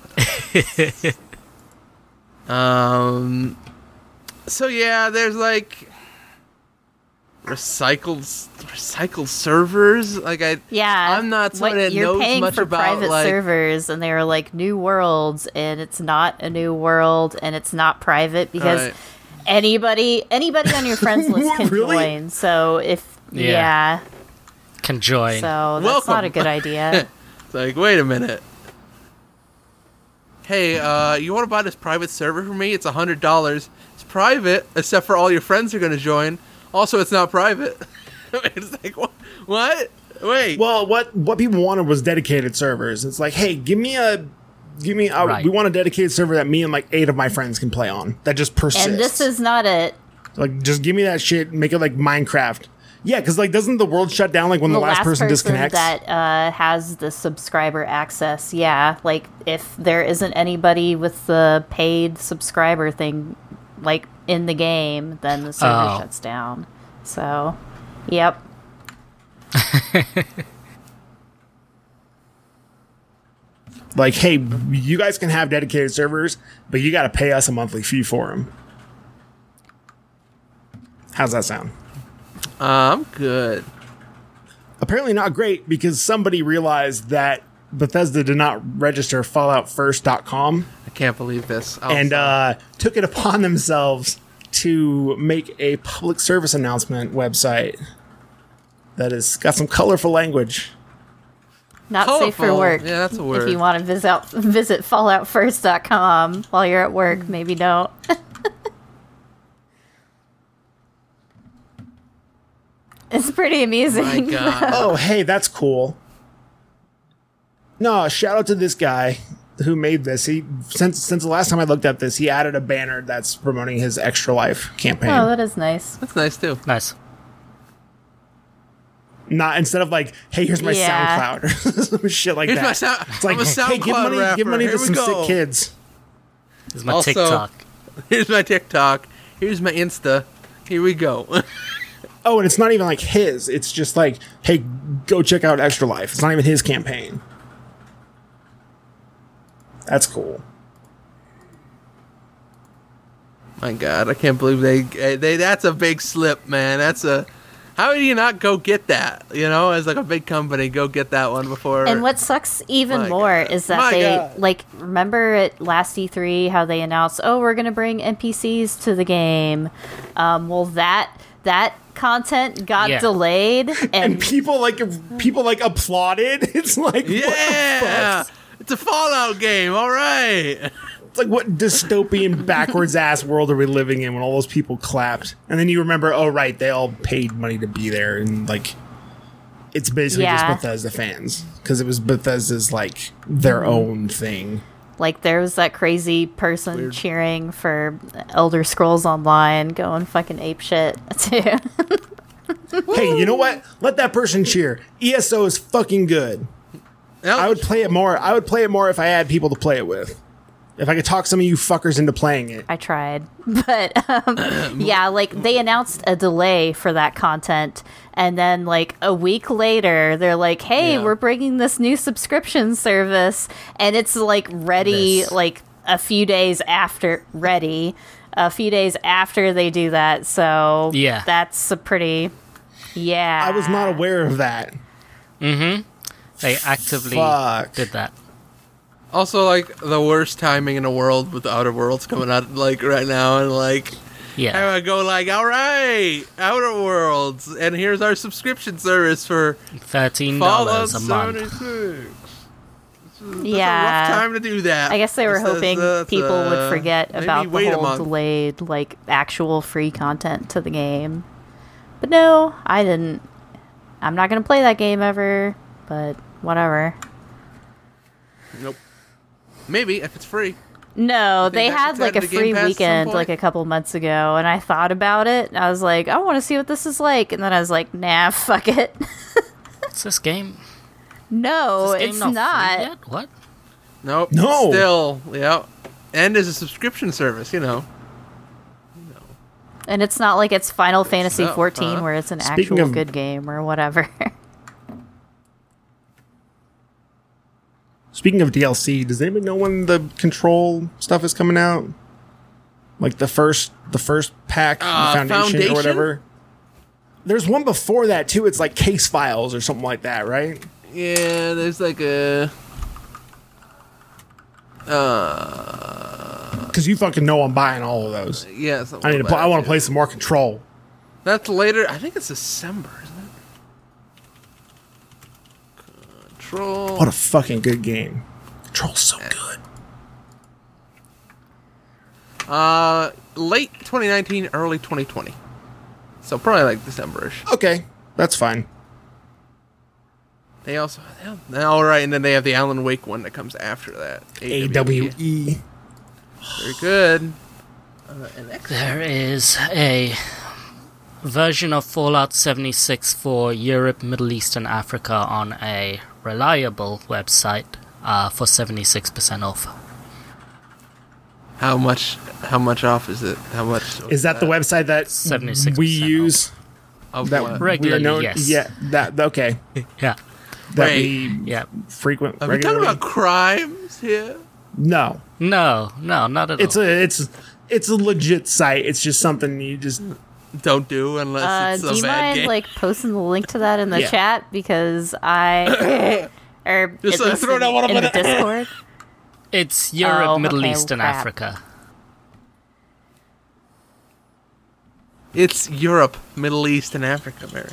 one. um. So yeah, there's like recycled recycled servers. Like I. Yeah, I'm not someone what- that you're knows paying much for about, private like- servers, and they are like new worlds, and it's not a new world, and it's not private because Right. anybody anybody on your friends list can Really? join. So if Yeah. yeah, Can join. so that's Welcome. not a good idea. It's like, wait a minute. Hey, uh, you want to buy this private server for me? It's a hundred dollars. It's private, except for all your friends are going to join. Also, it's not private. It's like, what? What? Wait. Well, what what people wanted was dedicated servers. It's like, hey, give me a give me a, Right. we want a dedicated server that me and like eight of my friends can play on that just persists. And this is not it. like, just give me that shit. Make it like Minecraft. Yeah, because like, doesn't the world shut down like when the, The last, person, disconnects? that uh, has the subscriber access. Yeah, like if there isn't anybody with the paid subscriber thing, like in the game, then the server Oh. shuts down. So, yep. Like, hey, you guys can have dedicated servers, but you got to pay us a monthly fee for them. How's that sound? I'm good. Apparently not great because somebody realized that Bethesda did not register fallout first dot com I can't believe this. I'll and say. uh, took it upon themselves to make a public service announcement website that has got some colorful language. Not safe for Colorful. work. Yeah, that's a word. If you want to visit visit fallout first dot com while you're at work, maybe don't. It's pretty amusing. My God. Oh, hey, that's cool. No, shout out to this guy who made this. He since since the last time I looked at this, he added a banner that's promoting his Extra Life campaign. Oh, that is nice. That's nice too. Nice. Not instead of like, hey, here's my Yeah. SoundCloud or some shit like Here's that. my sound. It's like, I'm a SoundCloud hey, give money, rapper. give money Here to we some go. sick kids. This is my Also- TikTok. Here's my TikTok. Here's my Insta. Here we go. Oh, and it's not even like his. It's just like, hey, go check out Extra Life. It's not even his campaign. That's cool. My God, I can't believe they they. That's a big slip, man. That's a. How do you not go get that? You know, as like a big company, go get that one before. And what sucks even My more God. is that My they God. like remember at last E three how they announced, "Oh, we're gonna bring N P Cs to the game." Um, well, that that content got Yeah. delayed, and, And people like people like applauded. It's like yeah, what the fuck? it's a Fallout game. All right. It's like what dystopian backwards ass world are we living in when all those people clapped? And then you remember, oh right, they all paid money to be there, and like it's basically Yeah. just Bethesda fans because it was Bethesda's like their own thing. like there was that crazy person Weird. cheering for Elder Scrolls Online, going fucking ape shit too. Hey, you know what? Let that person cheer. E S O is fucking good. I would play it more. I would play it more if I had people to play it with. If I could talk some of you fuckers into playing it. I tried, but um, yeah, like they announced a delay for that content, and then like a week later, they're like, "Hey, Yeah. we're bringing this new subscription service," and it's like ready, This. like a few days after ready, a few days after they do that. So Yeah. that's a pretty, yeah. I was not aware of that. They actively Fuck. did that. Also, like the worst timing in the world with the Outer Worlds coming out like right now, and like Yeah. I would go like, all right, Outer Worlds, and here's our subscription service for Thirteen Fallout dollars a month. seventy-six. That's Yeah. a rough time to do that. I guess they were That's- hoping that's, people uh, would forget maybe about the wait a whole month. delayed, like, actual free content to the game. But no, I didn't. I'm not going to play that game ever, but whatever. Nope. Maybe if it's free. No, think they that had, gets like, a added to Game free Pass at some weekend, point? like, a couple months ago, and I thought about it, and I was like, I want to see what this is like, and then I was like, nah, fuck it. What's this game? No, Is this game it's not free not. yet? What? Nope. No. Still, yeah. And as a subscription service, you know. And it's not like it's Final Fantasy So, fourteen uh, where it's an speaking actual of- good game or whatever. Speaking of D L C, does anybody know when the Control stuff is coming out? Like the first, the first pack, Uh, Foundation, Foundation? or whatever. There's one before that too. It's like Case Files or something like that, right? Yeah, there's like a. Uh, Because you fucking know I'm buying all of those. yeah. I need to. Play, I want to play some more Control. That's later. I think it's December, isn't it? Control. What a fucking good game. Control's so good. Uh, late twenty nineteen, early twenty twenty. So probably like December-ish. Okay, that's fine. They also, they, all right, and then they have the Alan Wake one that comes after that. A W E. Very good. Uh, and X- There is a version of Fallout seventy-six for Europe, Middle East, and Africa on a reliable website uh, for seventy-six percent off. How much? How much off is it? How much Is that the website that seventy-six percent we use? of That what? we are Regularly, known- yes. Yeah. That okay. Yeah. That Wait. we Yeah. frequent. Are we talking regularly? about crimes here? No. No, no, not at It's all. a it's it's a legit site. It's just something you just Don't do unless Uh, it's do a you bad mind game. like posting the link to that in the Yeah. chat because I or Just, at uh, least throw in, that one up in in the the- Discord? It's Europe, Oh, Middle okay, East, and crap. Africa. It's Europe, Middle East, and Africa, Mary.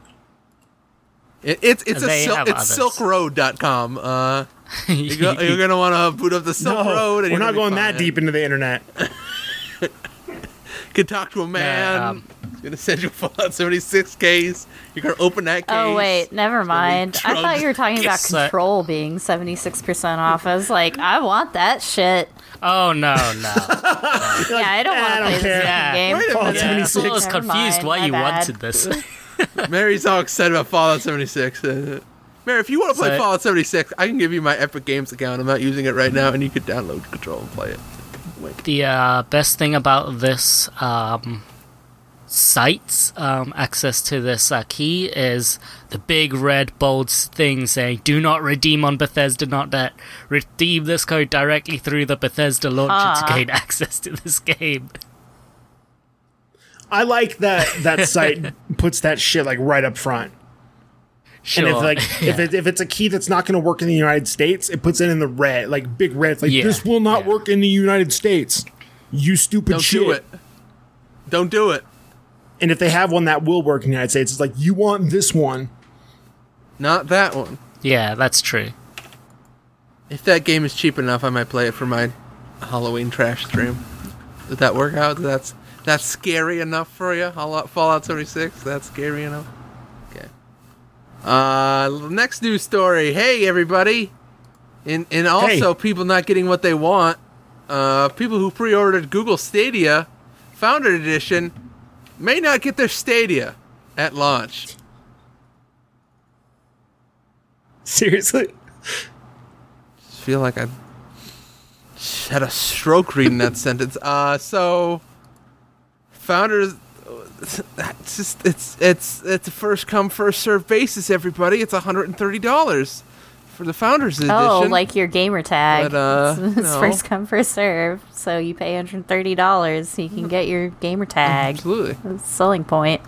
It, it's it's a They sil- have it's others. silk road dot com. Uh, you go, you're gonna want to boot up the Silk no. Road. And We're you're not gonna going be that fine. deep into the internet. You can talk to a man. um, He's gonna send you a Fallout seventy-six case. You're gonna open that case. Oh wait, never mind. I thought drugs. you were talking about So- Control being seventy-six percent off. I was like, I want that shit. Oh, no, no. Yeah, I don't "Eh, I want to don't play this care." Yeah. fucking game. Wait a Fallout minute. seventy-six. I was Never confused mind, why my you bad. wanted this. Mary's all excited about Fallout seventy-six. Uh, Mary, if you want to play So- Fallout seventy-six, I can give you my Epic Games account. I'm not using it right now, and you could download Control and play it. Wink. The uh, best thing about this um, site's um, access to this uh, key is the big red bold thing saying, "Do not redeem on Bethesda dot net. Redeem this code directly through the Bethesda launcher Ah. to gain access to this game." I like that that site puts that shit like right up front. Sure. And if like yeah. if it, if it's a key that's not going to work in the United States, it puts it in the red, like big red. It's like Yeah. this will not Yeah. work in the United States. You stupid Don't shit. do it. Don't do it. And if they have one that will work in the United States, it's like you want this one. Not that one. Yeah, that's true. If that game is cheap enough, I might play it for my Halloween trash stream. Did that work out? That's that's scary enough for you? Fallout seventy-six? That's scary enough? Okay. Uh, next news story. Hey, everybody. And, and also, Hey. people not getting what they want. Uh, people who pre-ordered Google Stadia Founder Edition may not get their Stadia at launch. Seriously? Just feel like I had a stroke reading that sentence. Uh, so founders, it's just it's it's it's a first come first served basis. Everybody, it's one hundred and thirty dollars for the Founders Edition. Oh, like your gamer tag. But, uh, it's it's no. first come, first serve. So you pay one hundred thirty dollars so you can get your gamer tag. Absolutely. That's the selling point.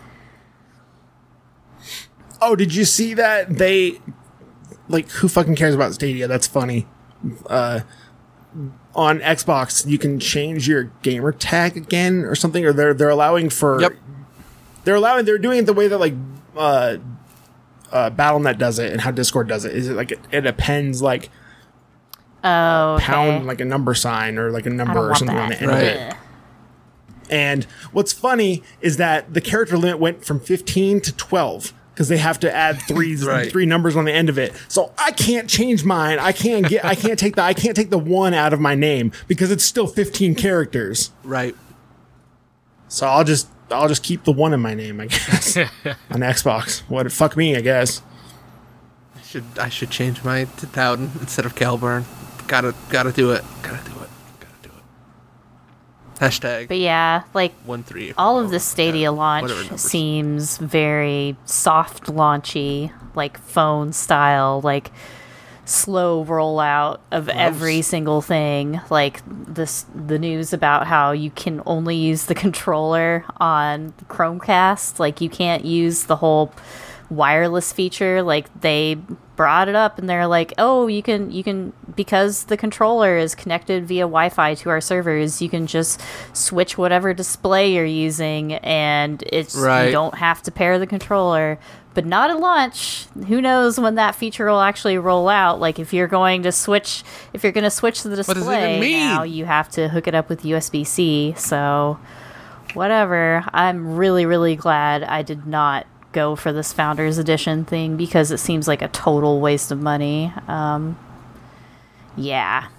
Oh, did you see that they like who fucking cares about Stadia? That's funny. Uh, on Xbox, you can change your gamer tag again or something, or they're they're allowing for. Yep. They're allowing. They're doing it the way that like uh, uh, Battle dot net does it and how Discord does it. Is it like it, it appends like Oh, okay. pound like a number sign or like a I number don't or want something on that. the end of it. Ugh. And what's funny is that the character limit went from fifteen to twelve because they have to add three Right. three numbers on the end of it. So I can't change mine. I can't get. I can't take the. I can't take the one out of my name because it's still fifteen characters. Right. So I'll just I'll just keep the one in my name. I guess on Xbox. What? Fuck me. I guess. I should I should change my to Towden instead of Calburn. Gotta gotta do it. Gotta do it. Gotta do it. Hashtag But yeah, like one three. all of the Stadia launch whatever numbers. seems very soft launchy, like phone style, like slow rollout of every single thing. Like this, the news about how you can only use the controller on Chromecast, like you can't use the whole wireless feature. Like they brought it up and they're like, oh, you can you can because the controller is connected via Wi-Fi to our servers, you can just switch whatever display you're using and it's Right. you don't have to pair the controller. But not at launch. Who knows when that feature will actually roll out? Like if you're going to switch if you're going to switch the does it even display mean? now, you have to hook it up with U S B C. So whatever. I'm really really glad I did not go for this Founders Edition thing because it seems like a total waste of money. Um, yeah.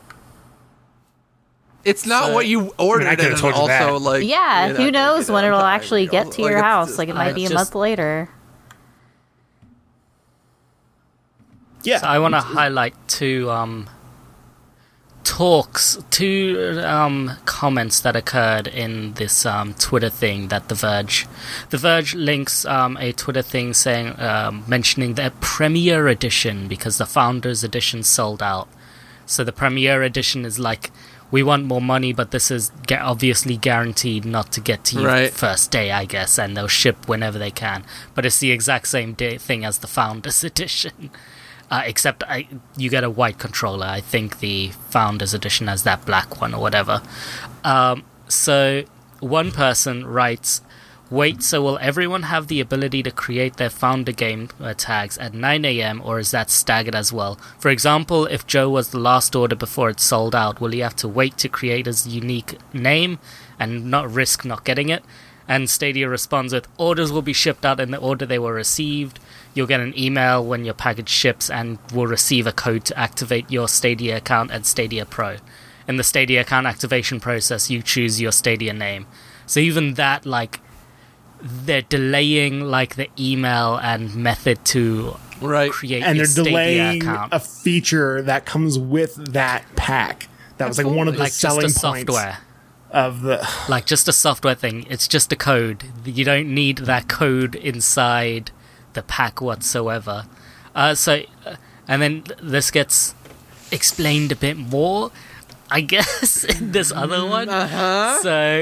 It's not So- what you ordered, I could've and told you also that. like Yeah, you know, who knows you when know, it'll I- actually you get know, to your it's house. just- Like it I might be a just- month later. Yeah. So I want to highlight two um, talks, two um, comments that occurred in this um, Twitter thing that The Verge, The Verge links um, a Twitter thing saying, um, mentioning their Premier Edition because the Founders Edition sold out. So the Premier Edition is like, we want more money, but this is ga- obviously guaranteed not to get to you Right. first day, I guess, and they'll ship whenever they can. But it's the exact same day thing as the Founders Edition. Uh, except I, you get a white controller. I think the Founders Edition has that black one or whatever. Um, so one person writes, wait, so will everyone have the ability to create their Founder game uh, tags at nine a.m. or is that staggered as well? For example, if Joe was the last order before it sold out, will he have to wait to create his unique name and not risk not getting it? And Stadia responds with, orders will be shipped out in the order they were received. You'll get an email when your package ships and will receive a code to activate your Stadia account and Stadia Pro. In the Stadia account activation process, you choose your Stadia name. So even that, like, they're delaying, like, the email and method to right. create and your they're Stadia delaying account. a feature that comes with that pack. That was like one of the like, just selling a points software. of the. Like, just a software thing. It's just a code. You don't need that code inside the pack whatsoever. Uh, so, uh, and then this gets explained a bit more, I guess, in this other one. Uh-huh. So,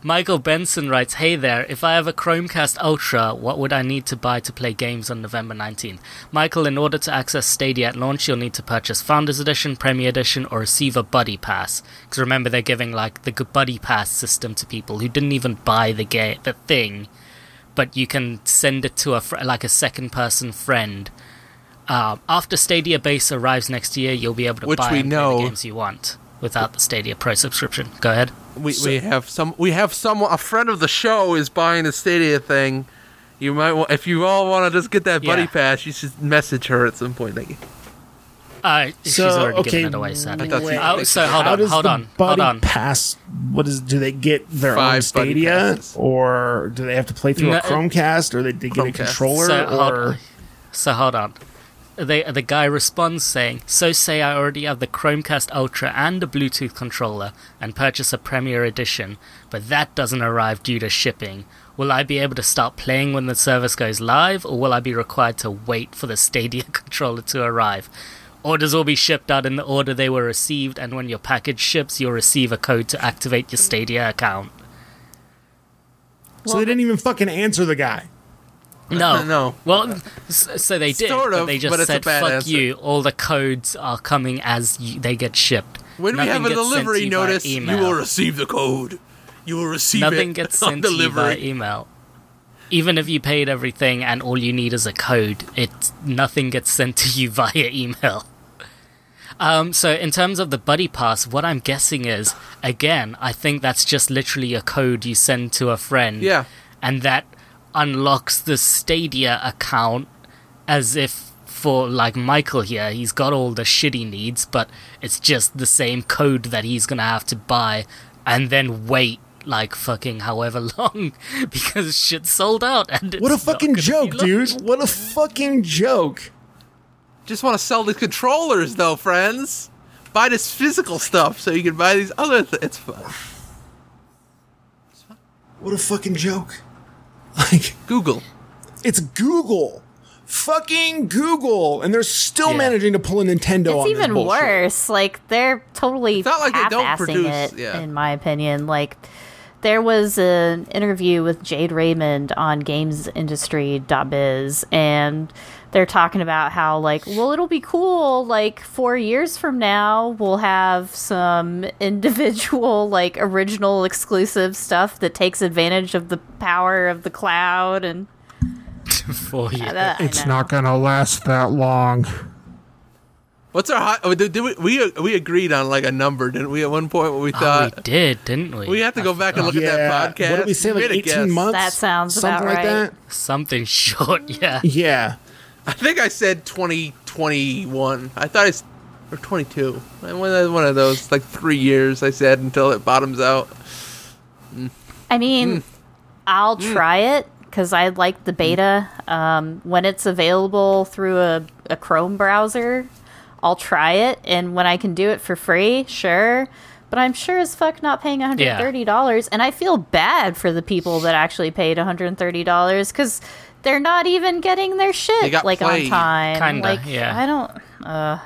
Michael Benson writes, "Hey there, if I have a Chromecast Ultra, what would I need to buy to play games on November nineteenth? Michael, in order to access Stadia at launch, you'll need to purchase Founders Edition, Premier Edition, or receive a Buddy Pass. Because remember, they're giving like the Buddy Pass system to people who didn't even buy the ga- the thing, but you can send it to a fr- like a second-person friend. Uh, after Stadia Base arrives next year, you'll be able to Which buy we and play know- the games you want without the Stadia Pro subscription. Go ahead. We we have some we have some a friend of the show is buying the Stadia thing. You might wa- if you all want to just get that Buddy Yeah. Pass, you should message her at some point. Like, Uh, she's So, already okay, given it away, sadly. I thought she- Oh, so hold How on, does hold the on, hold Buddy on. Pass? What is? Do they get their Five own Buddy Stadia, Passes. or do they have to play through No, a Chromecast, or they, they get a Chromecast. controller, So hold, or so hold on. They, the guy responds saying, "So say I already have the Chromecast Ultra and a Bluetooth controller and purchase a Premier Edition, but that doesn't arrive due to shipping. Will I be able to start playing when the service goes live, or will I be required to wait for the Stadia controller to arrive? Orders will be shipped out in the order they were received, and when your package ships, you'll receive a code to activate your Stadia account." so they didn't even fucking answer the guy. No, No. Well, s- so they did, Sort but of, they just but it's a said, bad "Fuck answer." you! All the codes are coming as you, they get shipped. when Nothing we have a gets sent to delivery you via notice, you email. will receive the code. You will receive Nothing it gets on sent to you delivery. via email. Even if you paid everything and all you need is a code, it nothing gets sent to you via email." Um, so in terms of the Buddy Pass, what I'm guessing is, again, I think that's just literally a code you send to a friend. Yeah. And that unlocks the Stadia account as if for, like, Michael here, he's got all the shit he needs, but it's just the same code that he's gonna have to buy and then wait, like, fucking however long because shit's sold out. And it's What a not fucking gonna be joke, launched. dude! What a fucking joke! Just want to sell the controllers, though, friends. Buy this physical stuff so you can buy these other things. It's fun. What a fucking joke! Like, Google. it's Google, fucking Google, and they're still Yeah. managing to pull a Nintendo. on It's this even bullshit. worse. Like, they're totally It's not like they don't half-assing produce- it, yeah. in my opinion. Like, there was an interview with Jade Raymond on games industry dot biz, and they're talking about how, like, well, it'll be cool, like, four years from now, we'll have some individual, like, original exclusive stuff that takes advantage of the power of the cloud, and For you. uh, I know. gonna last that long. What's our hot? Oh, did, did we, we we agreed on like a number, didn't we? At one point, when we Oh, thought we did, didn't we? we have to go back and look yeah. at that podcast. What did we say? We Like made a guess. eighteen months. That sounds something about like right. that. Something short, yeah. Yeah. I think I said twenty twenty-one. I thought I s- or twenty-two. One of one of those like three years. I said until it bottoms out. I mean, I'll try it because I like the beta. Um, when it's available through a, a Chrome browser, I'll try it. And when I can do it for free, sure. But I'm sure as fuck not paying one hundred thirty dollars. And I feel bad for the people that actually paid one hundred thirty dollars because they're not even getting their They shit got like played. on time. Kinda, like, yeah. I don't. Uh,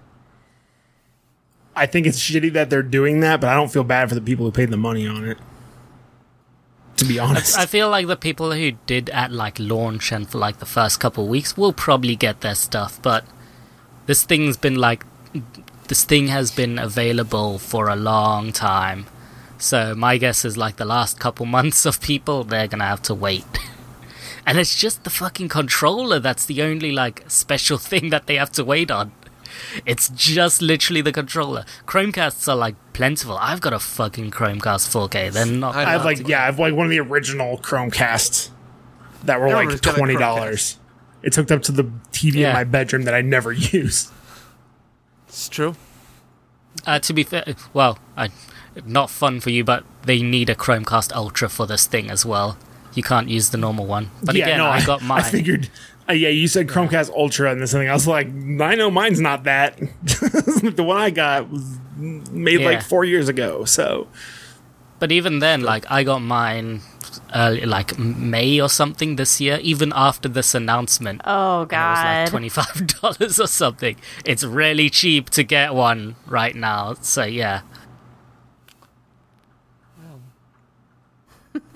I think it's shitty that they're doing that, but I don't feel bad for the people who paid the money on it. To be honest. I feel like the people who did at like launch and for like the first couple of weeks will probably get their stuff, but this thing's been like this thing has been available for a long time. So my guess is like the last couple months of people, they're gonna have to wait. And it's just the fucking controller that's the only like special thing that they have to wait on. It's just literally the controller. Chromecasts are like plentiful. I've got a fucking Chromecast four K. They're not. I I have know. like yeah, I have like one of the original Chromecasts that were Everyone's like got a twenty dollars. It's hooked up to the T V Yeah. in my bedroom that I never use. It's true. Uh, to be fair, well, I, not fun for you, but they need a Chromecast Ultra for this thing as well. You can't use the normal one. But yeah, again, no, I got mine. I figured. Uh, yeah, you said Chromecast Ultra and this thing. I was like, I know mine's not that. The one I got was made Yeah. like four years ago. So But even then, like, I got mine early, like May or something this year, even after this announcement. oh, And it was God. like twenty-five dollars or something. It's really cheap to get one right now. So, yeah.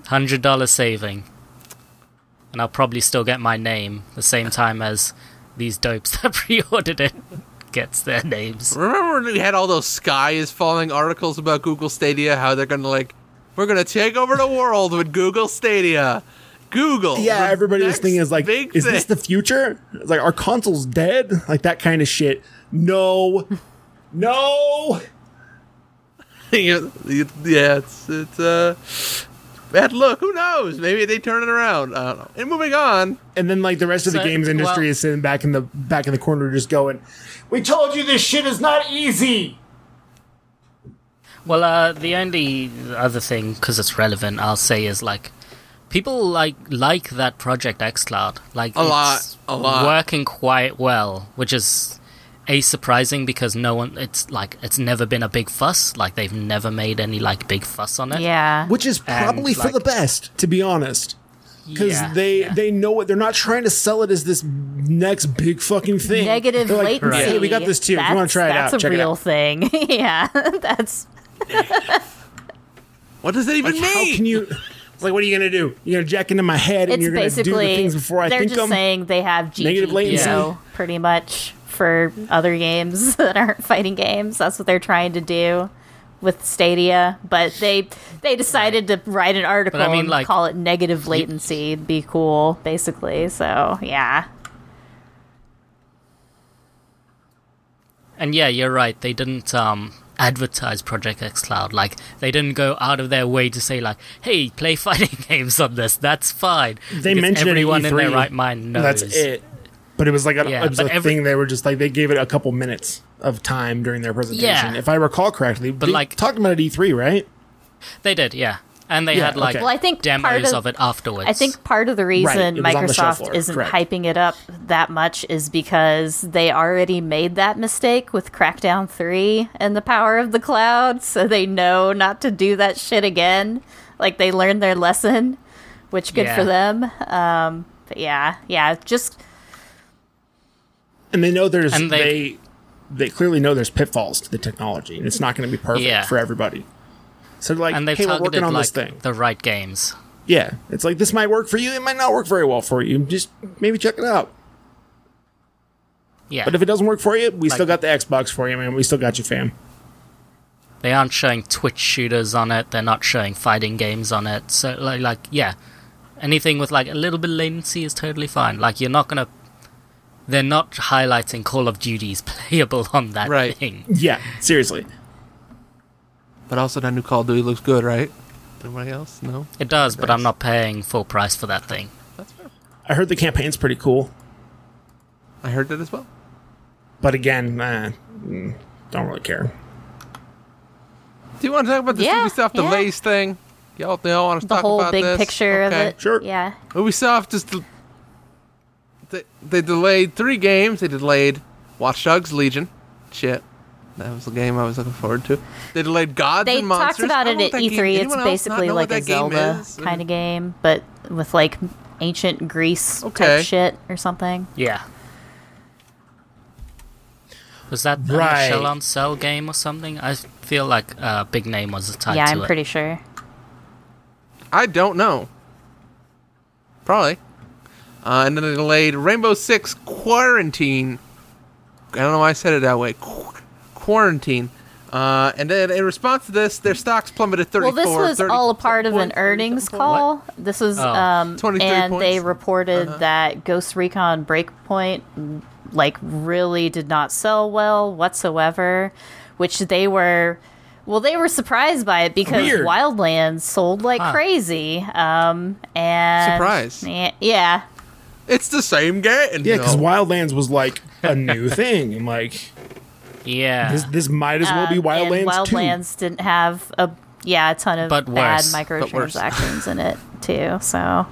one hundred dollars saving. And I'll probably still get my name the same time as these dopes that pre-ordered it gets their names. Remember when we had all those sky is falling articles about Google Stadia, how they're going to like, we're going to take over the world with Google Stadia. Google. Yeah, everybody's thing is like, is thing. this the future? It's like, our console's dead? Like that kind of shit. No. No. yeah, it's, it's, uh, bad look. Who knows? Maybe they turn it around. I don't know. And moving on. And then like the rest of the So, games industry well- is sitting back in the back in the corner just going, we told you this shit is not easy. Well, uh, the only other thing, because it's relevant, I'll say is like, people like like that Project xCloud. Like A lot, it's a lot. working quite well, which is a surprising because no one. It's like it's never been a big fuss. Like they've never made any like big fuss on it. Yeah. Which is probably And, for like- the best, to be honest. Because Yeah, they, yeah. they know it. They're not trying to sell it as this next big fucking thing. Negative They're like, latency. Hey, we got this too. If you want to try it that's out, a check it real out. thing. yeah, that's What does that even Like, mean? how can you... It's like, what are you going to do? You're going to jack into my head and it's you're going to do basically the things before I they're think just them? saying they have G P U Negative latency. pretty much for other games that aren't fighting games. That's what they're trying to do with Stadia, but they they decided to write an article But I mean, and like, call it negative latency. It'd be cool, basically. So yeah, And yeah, you're right. They didn't um, advertise Project xCloud. Like they didn't go out of their way to say like, "Hey, play fighting games on this." That's fine. They Because mentioned it at everyone E in their three. right mind knows. That's it. But it was like a, Yeah, it was but a every- thing they were just like, they gave it a couple minutes of time during their presentation. Yeah. If I recall correctly. But they like- talked about it at E three, right? They did, yeah. And they Yeah, had like okay. well, I think part demos of, of, it afterwards. I think part of the reason it was on the show Microsoft floor, isn't correct. hyping it up that much is because they already made that mistake with Crackdown three and the power of the cloud, so they know not to do that shit again. Like, they learned their lesson, which good Yeah. for them. Um, but yeah, yeah, just... And they know there's And they, they- they clearly know there's pitfalls to the technology, and it's not going to be perfect Yeah. for everybody. So they're like, and they've hey, we're targeted working on like this thing. the right games. Yeah, it's like this might work for you. It might not work very well for you. Just maybe check it out. Yeah. But if it doesn't work for you, we Like- still got the Xbox for you, man. We still got you, fam. They aren't showing Twitch shooters on it. They're not showing fighting games on it. So like, like yeah, anything with like a little bit of latency is totally fine. Like you're not gonna. They're not highlighting Call of Duty's playable on that Right. thing. Yeah, seriously. But also that new Call of Duty looks good, right? Anybody else? No? It does, but I'm not paying full price for that thing. That's fair. I heard the campaign's pretty cool, I heard that as well. but again, eh, mm, don't really care. Do you want to talk about the Yeah, Ubisoft yeah. delays thing? Y'all, y'all want to The talk whole about big this? picture Okay. of it. Sure. Yeah. Ubisoft just they, they delayed three games. They delayed Watch Dogs Legion. Shit, that was the game I was looking forward to. They delayed Gods They and talked Monsters. about I it don't at think E three. anyone It's else not basically know what like a that game Zelda is. kind of game, but with like ancient Greece Okay. type shit or something. Yeah. Was that Right. a Shell on Cell game or something? I feel like uh, Big Name was tied Yeah, to I'm it. pretty sure. I don't know. Probably. Uh, and then they delayed Rainbow Six Quarantine. I don't know why I said it that way. Qu- Quarantine. Uh, and then in response to this, their stocks plummeted thirty-four. Well, this was thirty all a part of an points, earnings thirty-seven call. This was, Oh. um, twenty-three and they points. reported Uh-huh. that Ghost Recon Breakpoint, like, really did not sell well whatsoever, which they were, well, they were surprised by it because Weird. Wildlands sold like Huh. crazy. Um, and Surprise. yeah, yeah, It's the same game. Yeah, because No. Wildlands was like a new thing, and like Yeah. this, this might as well be Um, Wildlands and two. Wildlands didn't have a yeah a ton of But bad worse. But worse. microtransactions in it too. So,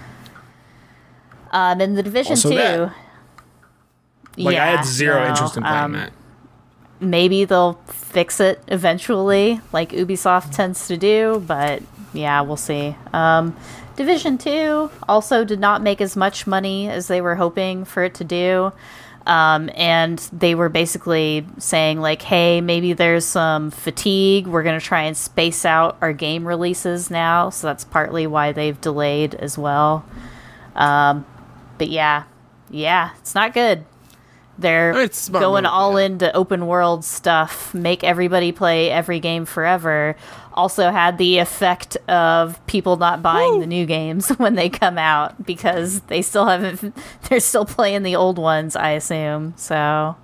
um, in the Division Also two, that. Like I yeah, had zero no, interest in playing um, that. Maybe they'll fix it eventually, like Ubisoft tends to do. But yeah, we'll see. Um, Division two also did not make as much money as they were hoping for it to do. Um, and they were basically saying, like, hey, maybe there's some fatigue. We're going to try and space out our game releases now. So that's partly why they've delayed as well. Um, but yeah, yeah, it's not good. They're I mean, it's a smart going move, all yeah. into open world stuff, make everybody play every game forever. Also had the effect of people not buying Woo. the new games when they come out because they still haven't, they're still playing the old ones, I assume. So,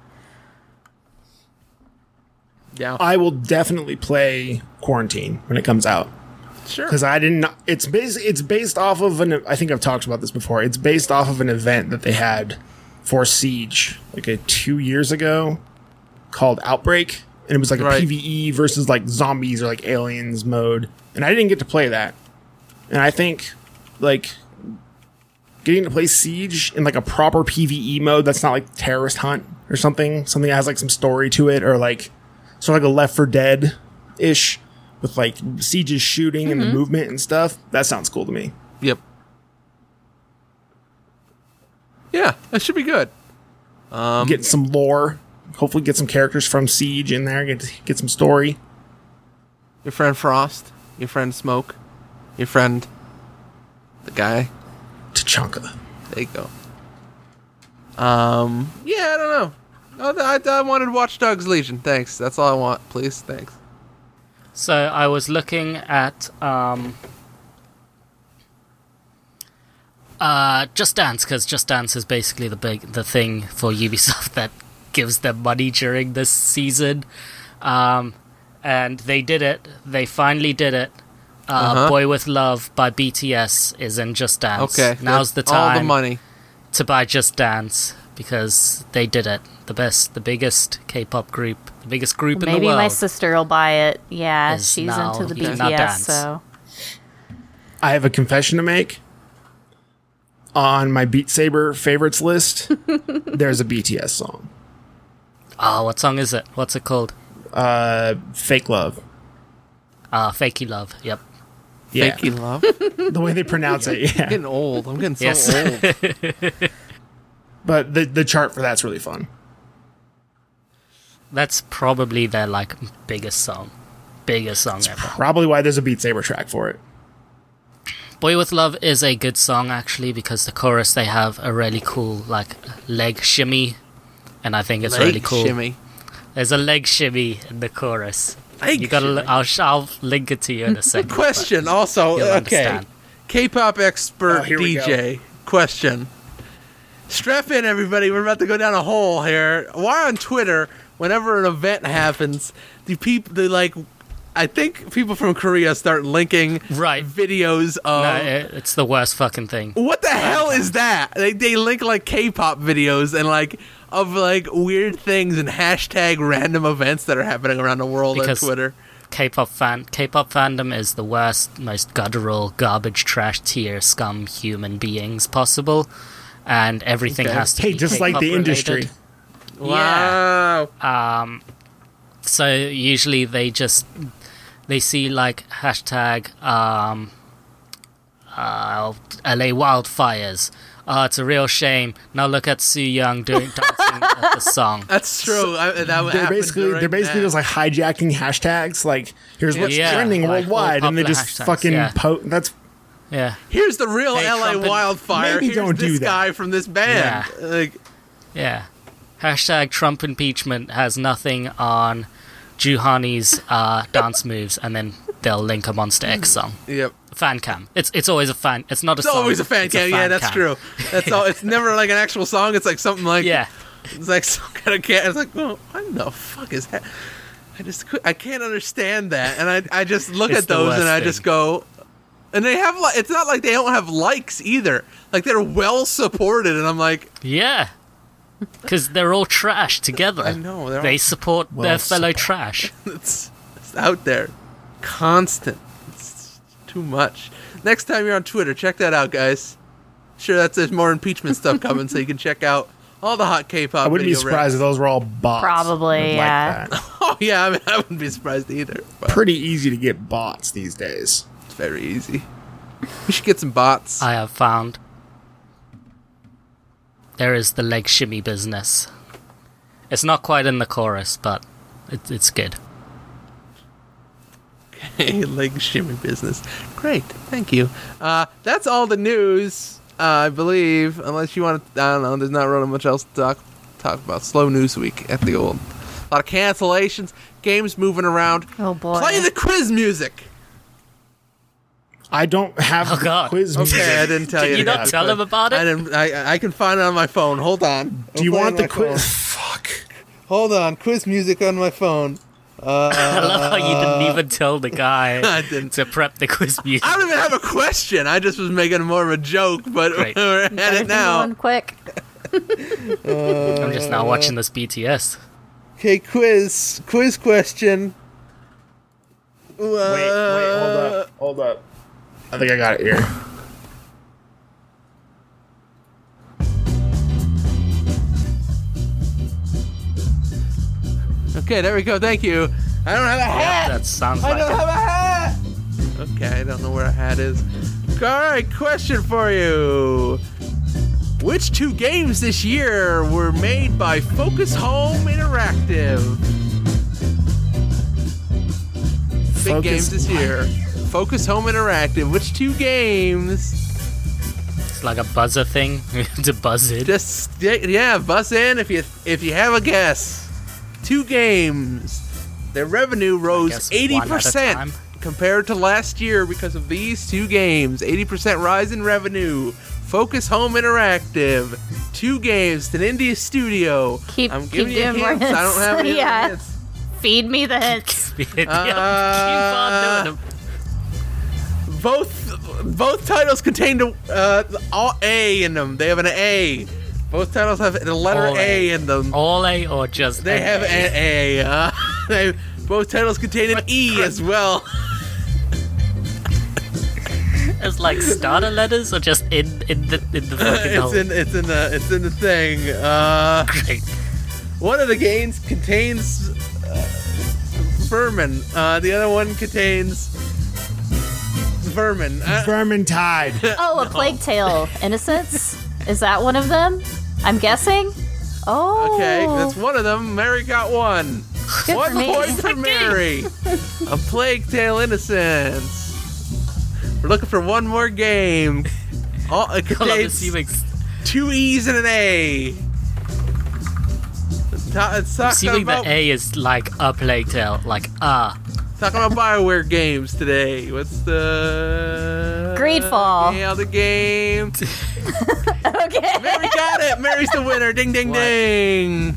Yeah. I will definitely play Quarantine when it comes out. Sure. Because I didn't. It's based. It's based off of an. I think I've talked about this before. It's based off of an event that they had for Siege like a two years ago, called Outbreak, and it was like a Right. PvE versus like zombies or like aliens mode. And I didn't get to play that. And I think like getting to play Siege in like a proper PvE mode that's not like Terrorist Hunt or something, something that has like some story to it, or like sort of like a Left four Dead ish. With like Siege's shooting and the movement and stuff, that sounds cool to me. Yep. Yeah, that should be good. Um, Get some lore, hopefully get some characters from Siege in there, get get some story. Your friend Frost, your friend Smoke, your friend the guy. Tachanka. There you go. Um, yeah, I don't know. Oh, I, I wanted Watch Dogs Legion. Thanks. That's all I want. Please, thanks. So I was looking at um, uh, Just Dance, because Just Dance is basically the big the thing for Ubisoft that gives them money during this season, um, and they did it. They finally did it. Uh, Uh-huh. Boy with Love by B T S is in Just Dance. Okay. Now's the that's all the time money. to buy Just Dance because they did it. The best, the biggest K-pop group, the biggest group in the maybe world. my sister will buy it. Yeah, Is she's now- into the you can now B T S, dance. so. I have a confession to make. On my Beat Saber favorites list, there's a B T S song. Oh, what song is it? What's it called? Uh, Fake Love. Uh, Fakey Love. Yep. Yeah, Fakey love. the way they pronounce it. I'm Yeah, getting old. I'm getting so Yes. old. but the the chart for that's really fun. That's probably their like biggest song, biggest song ever. Probably why there's a Beat Saber track for it. Boy with Love is a good song actually because the chorus they have a really cool like leg shimmy, and I think it's Leg really cool. Shimmy. There's a leg shimmy in the chorus. Leg You gotta. shimmy. li- I'll, sh- I'll link it to you in a second. Question also, You'll okay. understand. K-pop expert Oh, here we D J. Question. Strap in, everybody. We're about to go down a hole here. Why on Twitter, whenever an event happens, do people, they like, I think people from Korea start linking Right. videos of. No, it, it's the worst fucking thing. What the hell is that? They, they link like K-pop videos and like of like weird things and hashtag random events that are happening around the world Because- on Twitter. K-pop fan, K-pop fandom is the worst, most guttural, garbage, trash tier, scum human beings possible, and everything Okay. has to Hey, be just like K-pop the industry. related. Wow. Um, so usually they just they see like hashtag um, uh, L A wildfires. Oh, it's a real shame. Now look at Soo Young doing dancing at the song. That's true. I, that would They're happen basically right they're basically now. just like hijacking hashtags. Like here's what's Yeah, trending like worldwide, all and they popular just hashtags, fucking yeah. po- That's Yeah, Here's the real Hey, L A Trump and- wildfire. Maybe Here's don't this do that. guy from this band. Yeah. Like, yeah. Hashtag Trump impeachment has nothing on Juhani's uh, dance moves, and then they'll link a Monster X song. yep. Fan cam. It's it's always a fan. It's not a It's song. always a fan it's cam. Yeah, that's cam. true. That's all. It's never like an actual song. It's like something like Yeah. It's like some kind of cat. It's like, oh, what the fuck is that? I just cou- I can't understand that, and I I just look It's at the those worst and I thing. just go, and they have like it's not like they don't have likes either. Like they're well supported, and I'm like, Yeah. Because they're all trash together. I know, they're They all- support Well their fellow supported. trash. it's, it's out there, constant. It's too much. Next time you're on Twitter, check that out, guys. Sure, that's there's more impeachment stuff coming, so you can check out all the hot K-pop. I wouldn't be video surprised if rants. those were all bots. Probably, I'd like yeah. that. Oh yeah, I mean, I wouldn't be surprised either. But Pretty easy to get bots these days. it's very easy. We should get some bots. I have found. there is the leg shimmy business. It's not quite in the chorus, but it, it's good. Okay, leg shimmy business. Great, thank you. Uh, that's all the news, uh, I believe. Unless you want to, I don't know. There's not really much else to talk talk about. Slow news week at the old. A lot of cancellations, games moving around. Oh boy. Play the quiz music. I don't have Oh, the God. quiz Okay, music. I didn't tell Did you. you to not have tell it. him about it? I didn't. I I can find it on my phone. Hold on. Do you I'll play want it the on my quiz? phone. Fuck. Hold on. Quiz music on my phone. Uh, I love how you didn't even tell the guy I didn't. to prep the quiz music. I don't even have a question. I just was making more of a joke, but Great. we're at Better it than now. one quick. I'm just now watching this B T S. Okay, quiz. Quiz question. Wait, wait, hold up, hold up. I think I got it here. Okay, there we go. Thank you. I don't have a hat. That sounds I like don't it. have a hat. Okay, I don't know where a hat is. All right, question for you. Which two games this year were made by Focus Home Interactive? Big Focus games this what? year. Focus Home Interactive. Which two games? It's like a buzzer thing to buzz in. Just yeah, buzz in if you if you have a guess. Two games. Their revenue rose guess eighty one at a percent time. compared to last year because of these two games. eighty percent rise in revenue. Focus Home Interactive. Two games. It's an indie studio. Keep, I'm keep giving you doing more hints. hints. I don't have any yeah. hints. Feed me the hints. Yeah, Uh, keep on doing them. Both both titles contain uh, all A in them. They have an A. Both titles have the letter All A A. in them. All A or just They an have A? an A. Uh, they, both titles contain an E as well. It's like starter letters or just in in the in the fucking it's hole? in it's in the it's in the thing. Uh, Great. one of the games contains uh, vermin. Uh, the other one contains vermin. Uh, Vermintide. Oh, a Plague Tale. Innocence? Is that one of them? I'm guessing? Oh. okay, that's one of them. Mary got one. Good One for me. point for Mary. A Plague Tale Innocence. We're looking for one more game. All, it I'm contains assuming, two E's and an A. It's, ta- it's talking assuming about the A is like a Plague Tale, like ah. talking about BioWare games today. What's the Greedfall. Yeah, the game. Okay. Mary got it. Mary's the winner. Ding, ding, What? ding.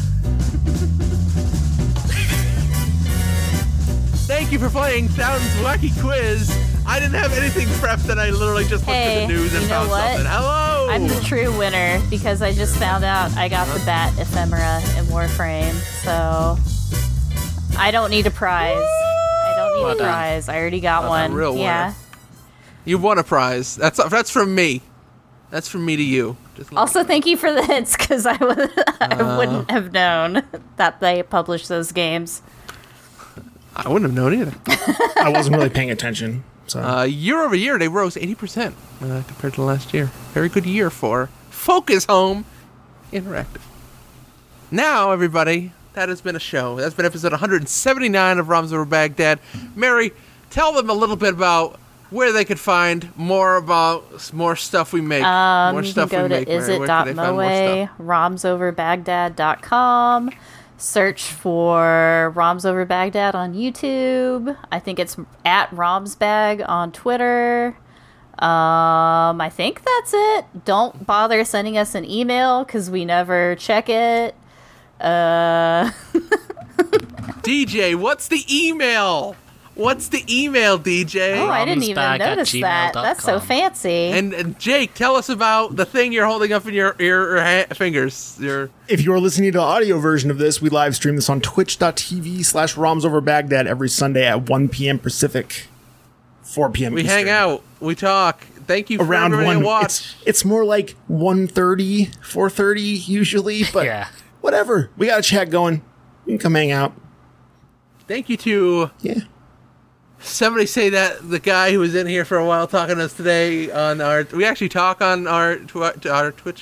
Thank you for playing Sounds Wacky Quiz. I didn't have anything prepped, and I literally just looked Hey, at the news and you know found what? something. Hello. I'm the true winner because I just found out I got the Bat Ephemera in Warframe, so I don't need a prize. I don't need Well a done. prize. I already got Well done, one. real winner. yeah. You won a prize. That's that's from me. That's from me to you. Just let- Also, thank you for the hints because I, would, I Uh. wouldn't have known that they published those games. I wouldn't have known either. I wasn't really paying attention. So Uh, year over year, they rose eighty percent uh, compared to last year. Very good year for Focus Home Interactive. Now, everybody, that has been a show. That's been episode one seventy-nine of Roms Over Baghdad. Mary, tell them a little bit about where they could find more about s- more stuff we make. Um, more you can stuff go we to make. Mary. Where can they find more isit.moe, stuff? roms over baghdad dot com. Search for Roms Over Baghdad on YouTube. I think it's at Romsbag on Twitter. Um, I think that's it. Don't bother sending us an email because we never check it. Uh, D J, what's the email? What's the email, D J? oh, I didn't even Romsbag at notice gmail that. dot That's so com. fancy. And, and Jake, tell us about the thing you're holding up in your your, your ha- fingers. Your if you're listening to the audio version of this, we live stream this on twitch.tv slash romsoverbaghdad every Sunday at one p.m. Pacific, four p.m. we Eastern. hang out, we talk. Thank you for Around everybody one, to watch. it's, it's more like one thirty, four thirty usually, but Yeah. whatever. We got a chat going. You can come hang out. Thank you to Yeah. somebody say that the guy who was in here for a while talking to us today on our. We actually talk on our tw- our Twitch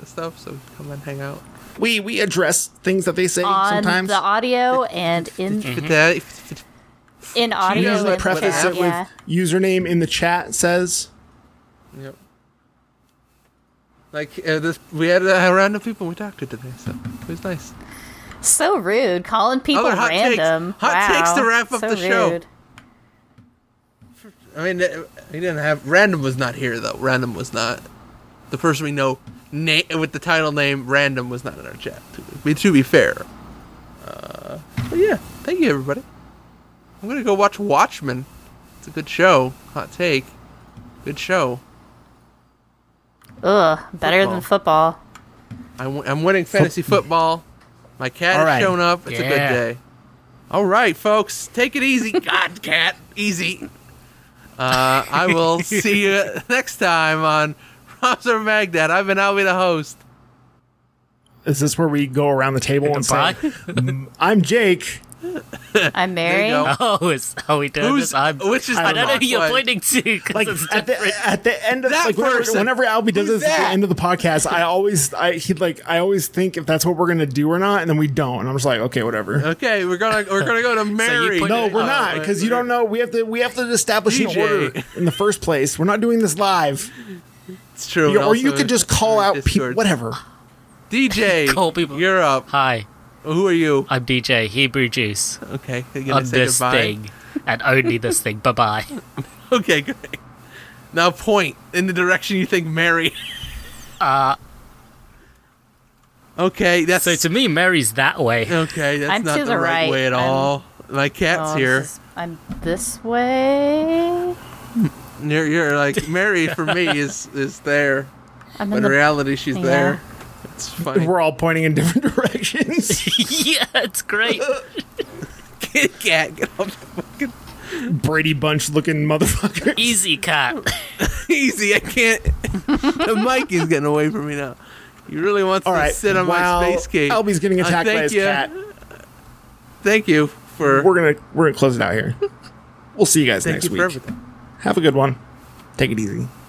the stuff, so come and hang out. We we address things that they say On sometimes. the audio and in Fit that- fit- in We audio. usually and preface chat, it yeah. with username in the chat says. Yep. Like uh, this, we had uh, random people we talked to today, so it was nice. So rude, calling people Other hot takes. random. Hot wow. takes to wrap up so the show. rude. I mean, uh, he didn't have random was not here though. Random was not the person we know na- with the title name. Random was not in our chat. To be to be fair, uh, but yeah, thank you everybody. I'm gonna go watch Watchmen. It's a good show. Hot take. Good show. Ugh, better Football. than football. I'm, w- I'm winning fantasy football. My cat All has right. shown up. It's a good Yeah. day. All right, folks, take it easy. God, cat, easy. Uh, I will see you next time on Rob's or Magdad. I've been Albie the host. Is this where we go around the table and say, Bye. I'm Jake? I'm There you Mary. go. Oh, is how we doing Who's this? I'm, which is I the don't know who you're one? pointing to. 'cause Like it's at the, different. at the end of That like whenever, person. whenever Albie does Who's this at that? the end of the podcast, I always I he like I always think if that's what we're gonna do or not, and then we don't, and I'm just like, okay, whatever. Okay, we're gonna we're gonna go to Mary. put- No, we're Oh, not right, because you right. don't know. We have to we have to establish D an J. order in the first place. We're not doing this live, It's true. You- and or you also could just call out people. Discord. Whatever. D J, Call people. you're up. Hi, Who are you? I'm D J Hebrew Juice Okay, you're gonna on say this goodbye. thing and only this thing. Bye bye. Okay, great. Now point in the direction you think Mary. Uh, Okay, that's so to me, Mary's that way. okay. That's I'm not to the, the right, right. way at I'm- all. My cat's Oh, here. this is- I'm this way. You're, you're like Mary for me is is there, I'm but in in the. reality she's Yeah. there. It's funny. We're all pointing in different directions. Yeah, it's great. Kit Kat, get off the fucking Brady Bunch looking motherfucker. Easy cat. easy. I can't. The mic is getting away from me now. He really wants All to right. sit on while my space cake. Albie's getting Uh, attacked by thank his you. cat. Thank you for. We're gonna we're gonna close it out here. We'll see you guys thank next you week. for everything. Have a good one. Take it easy.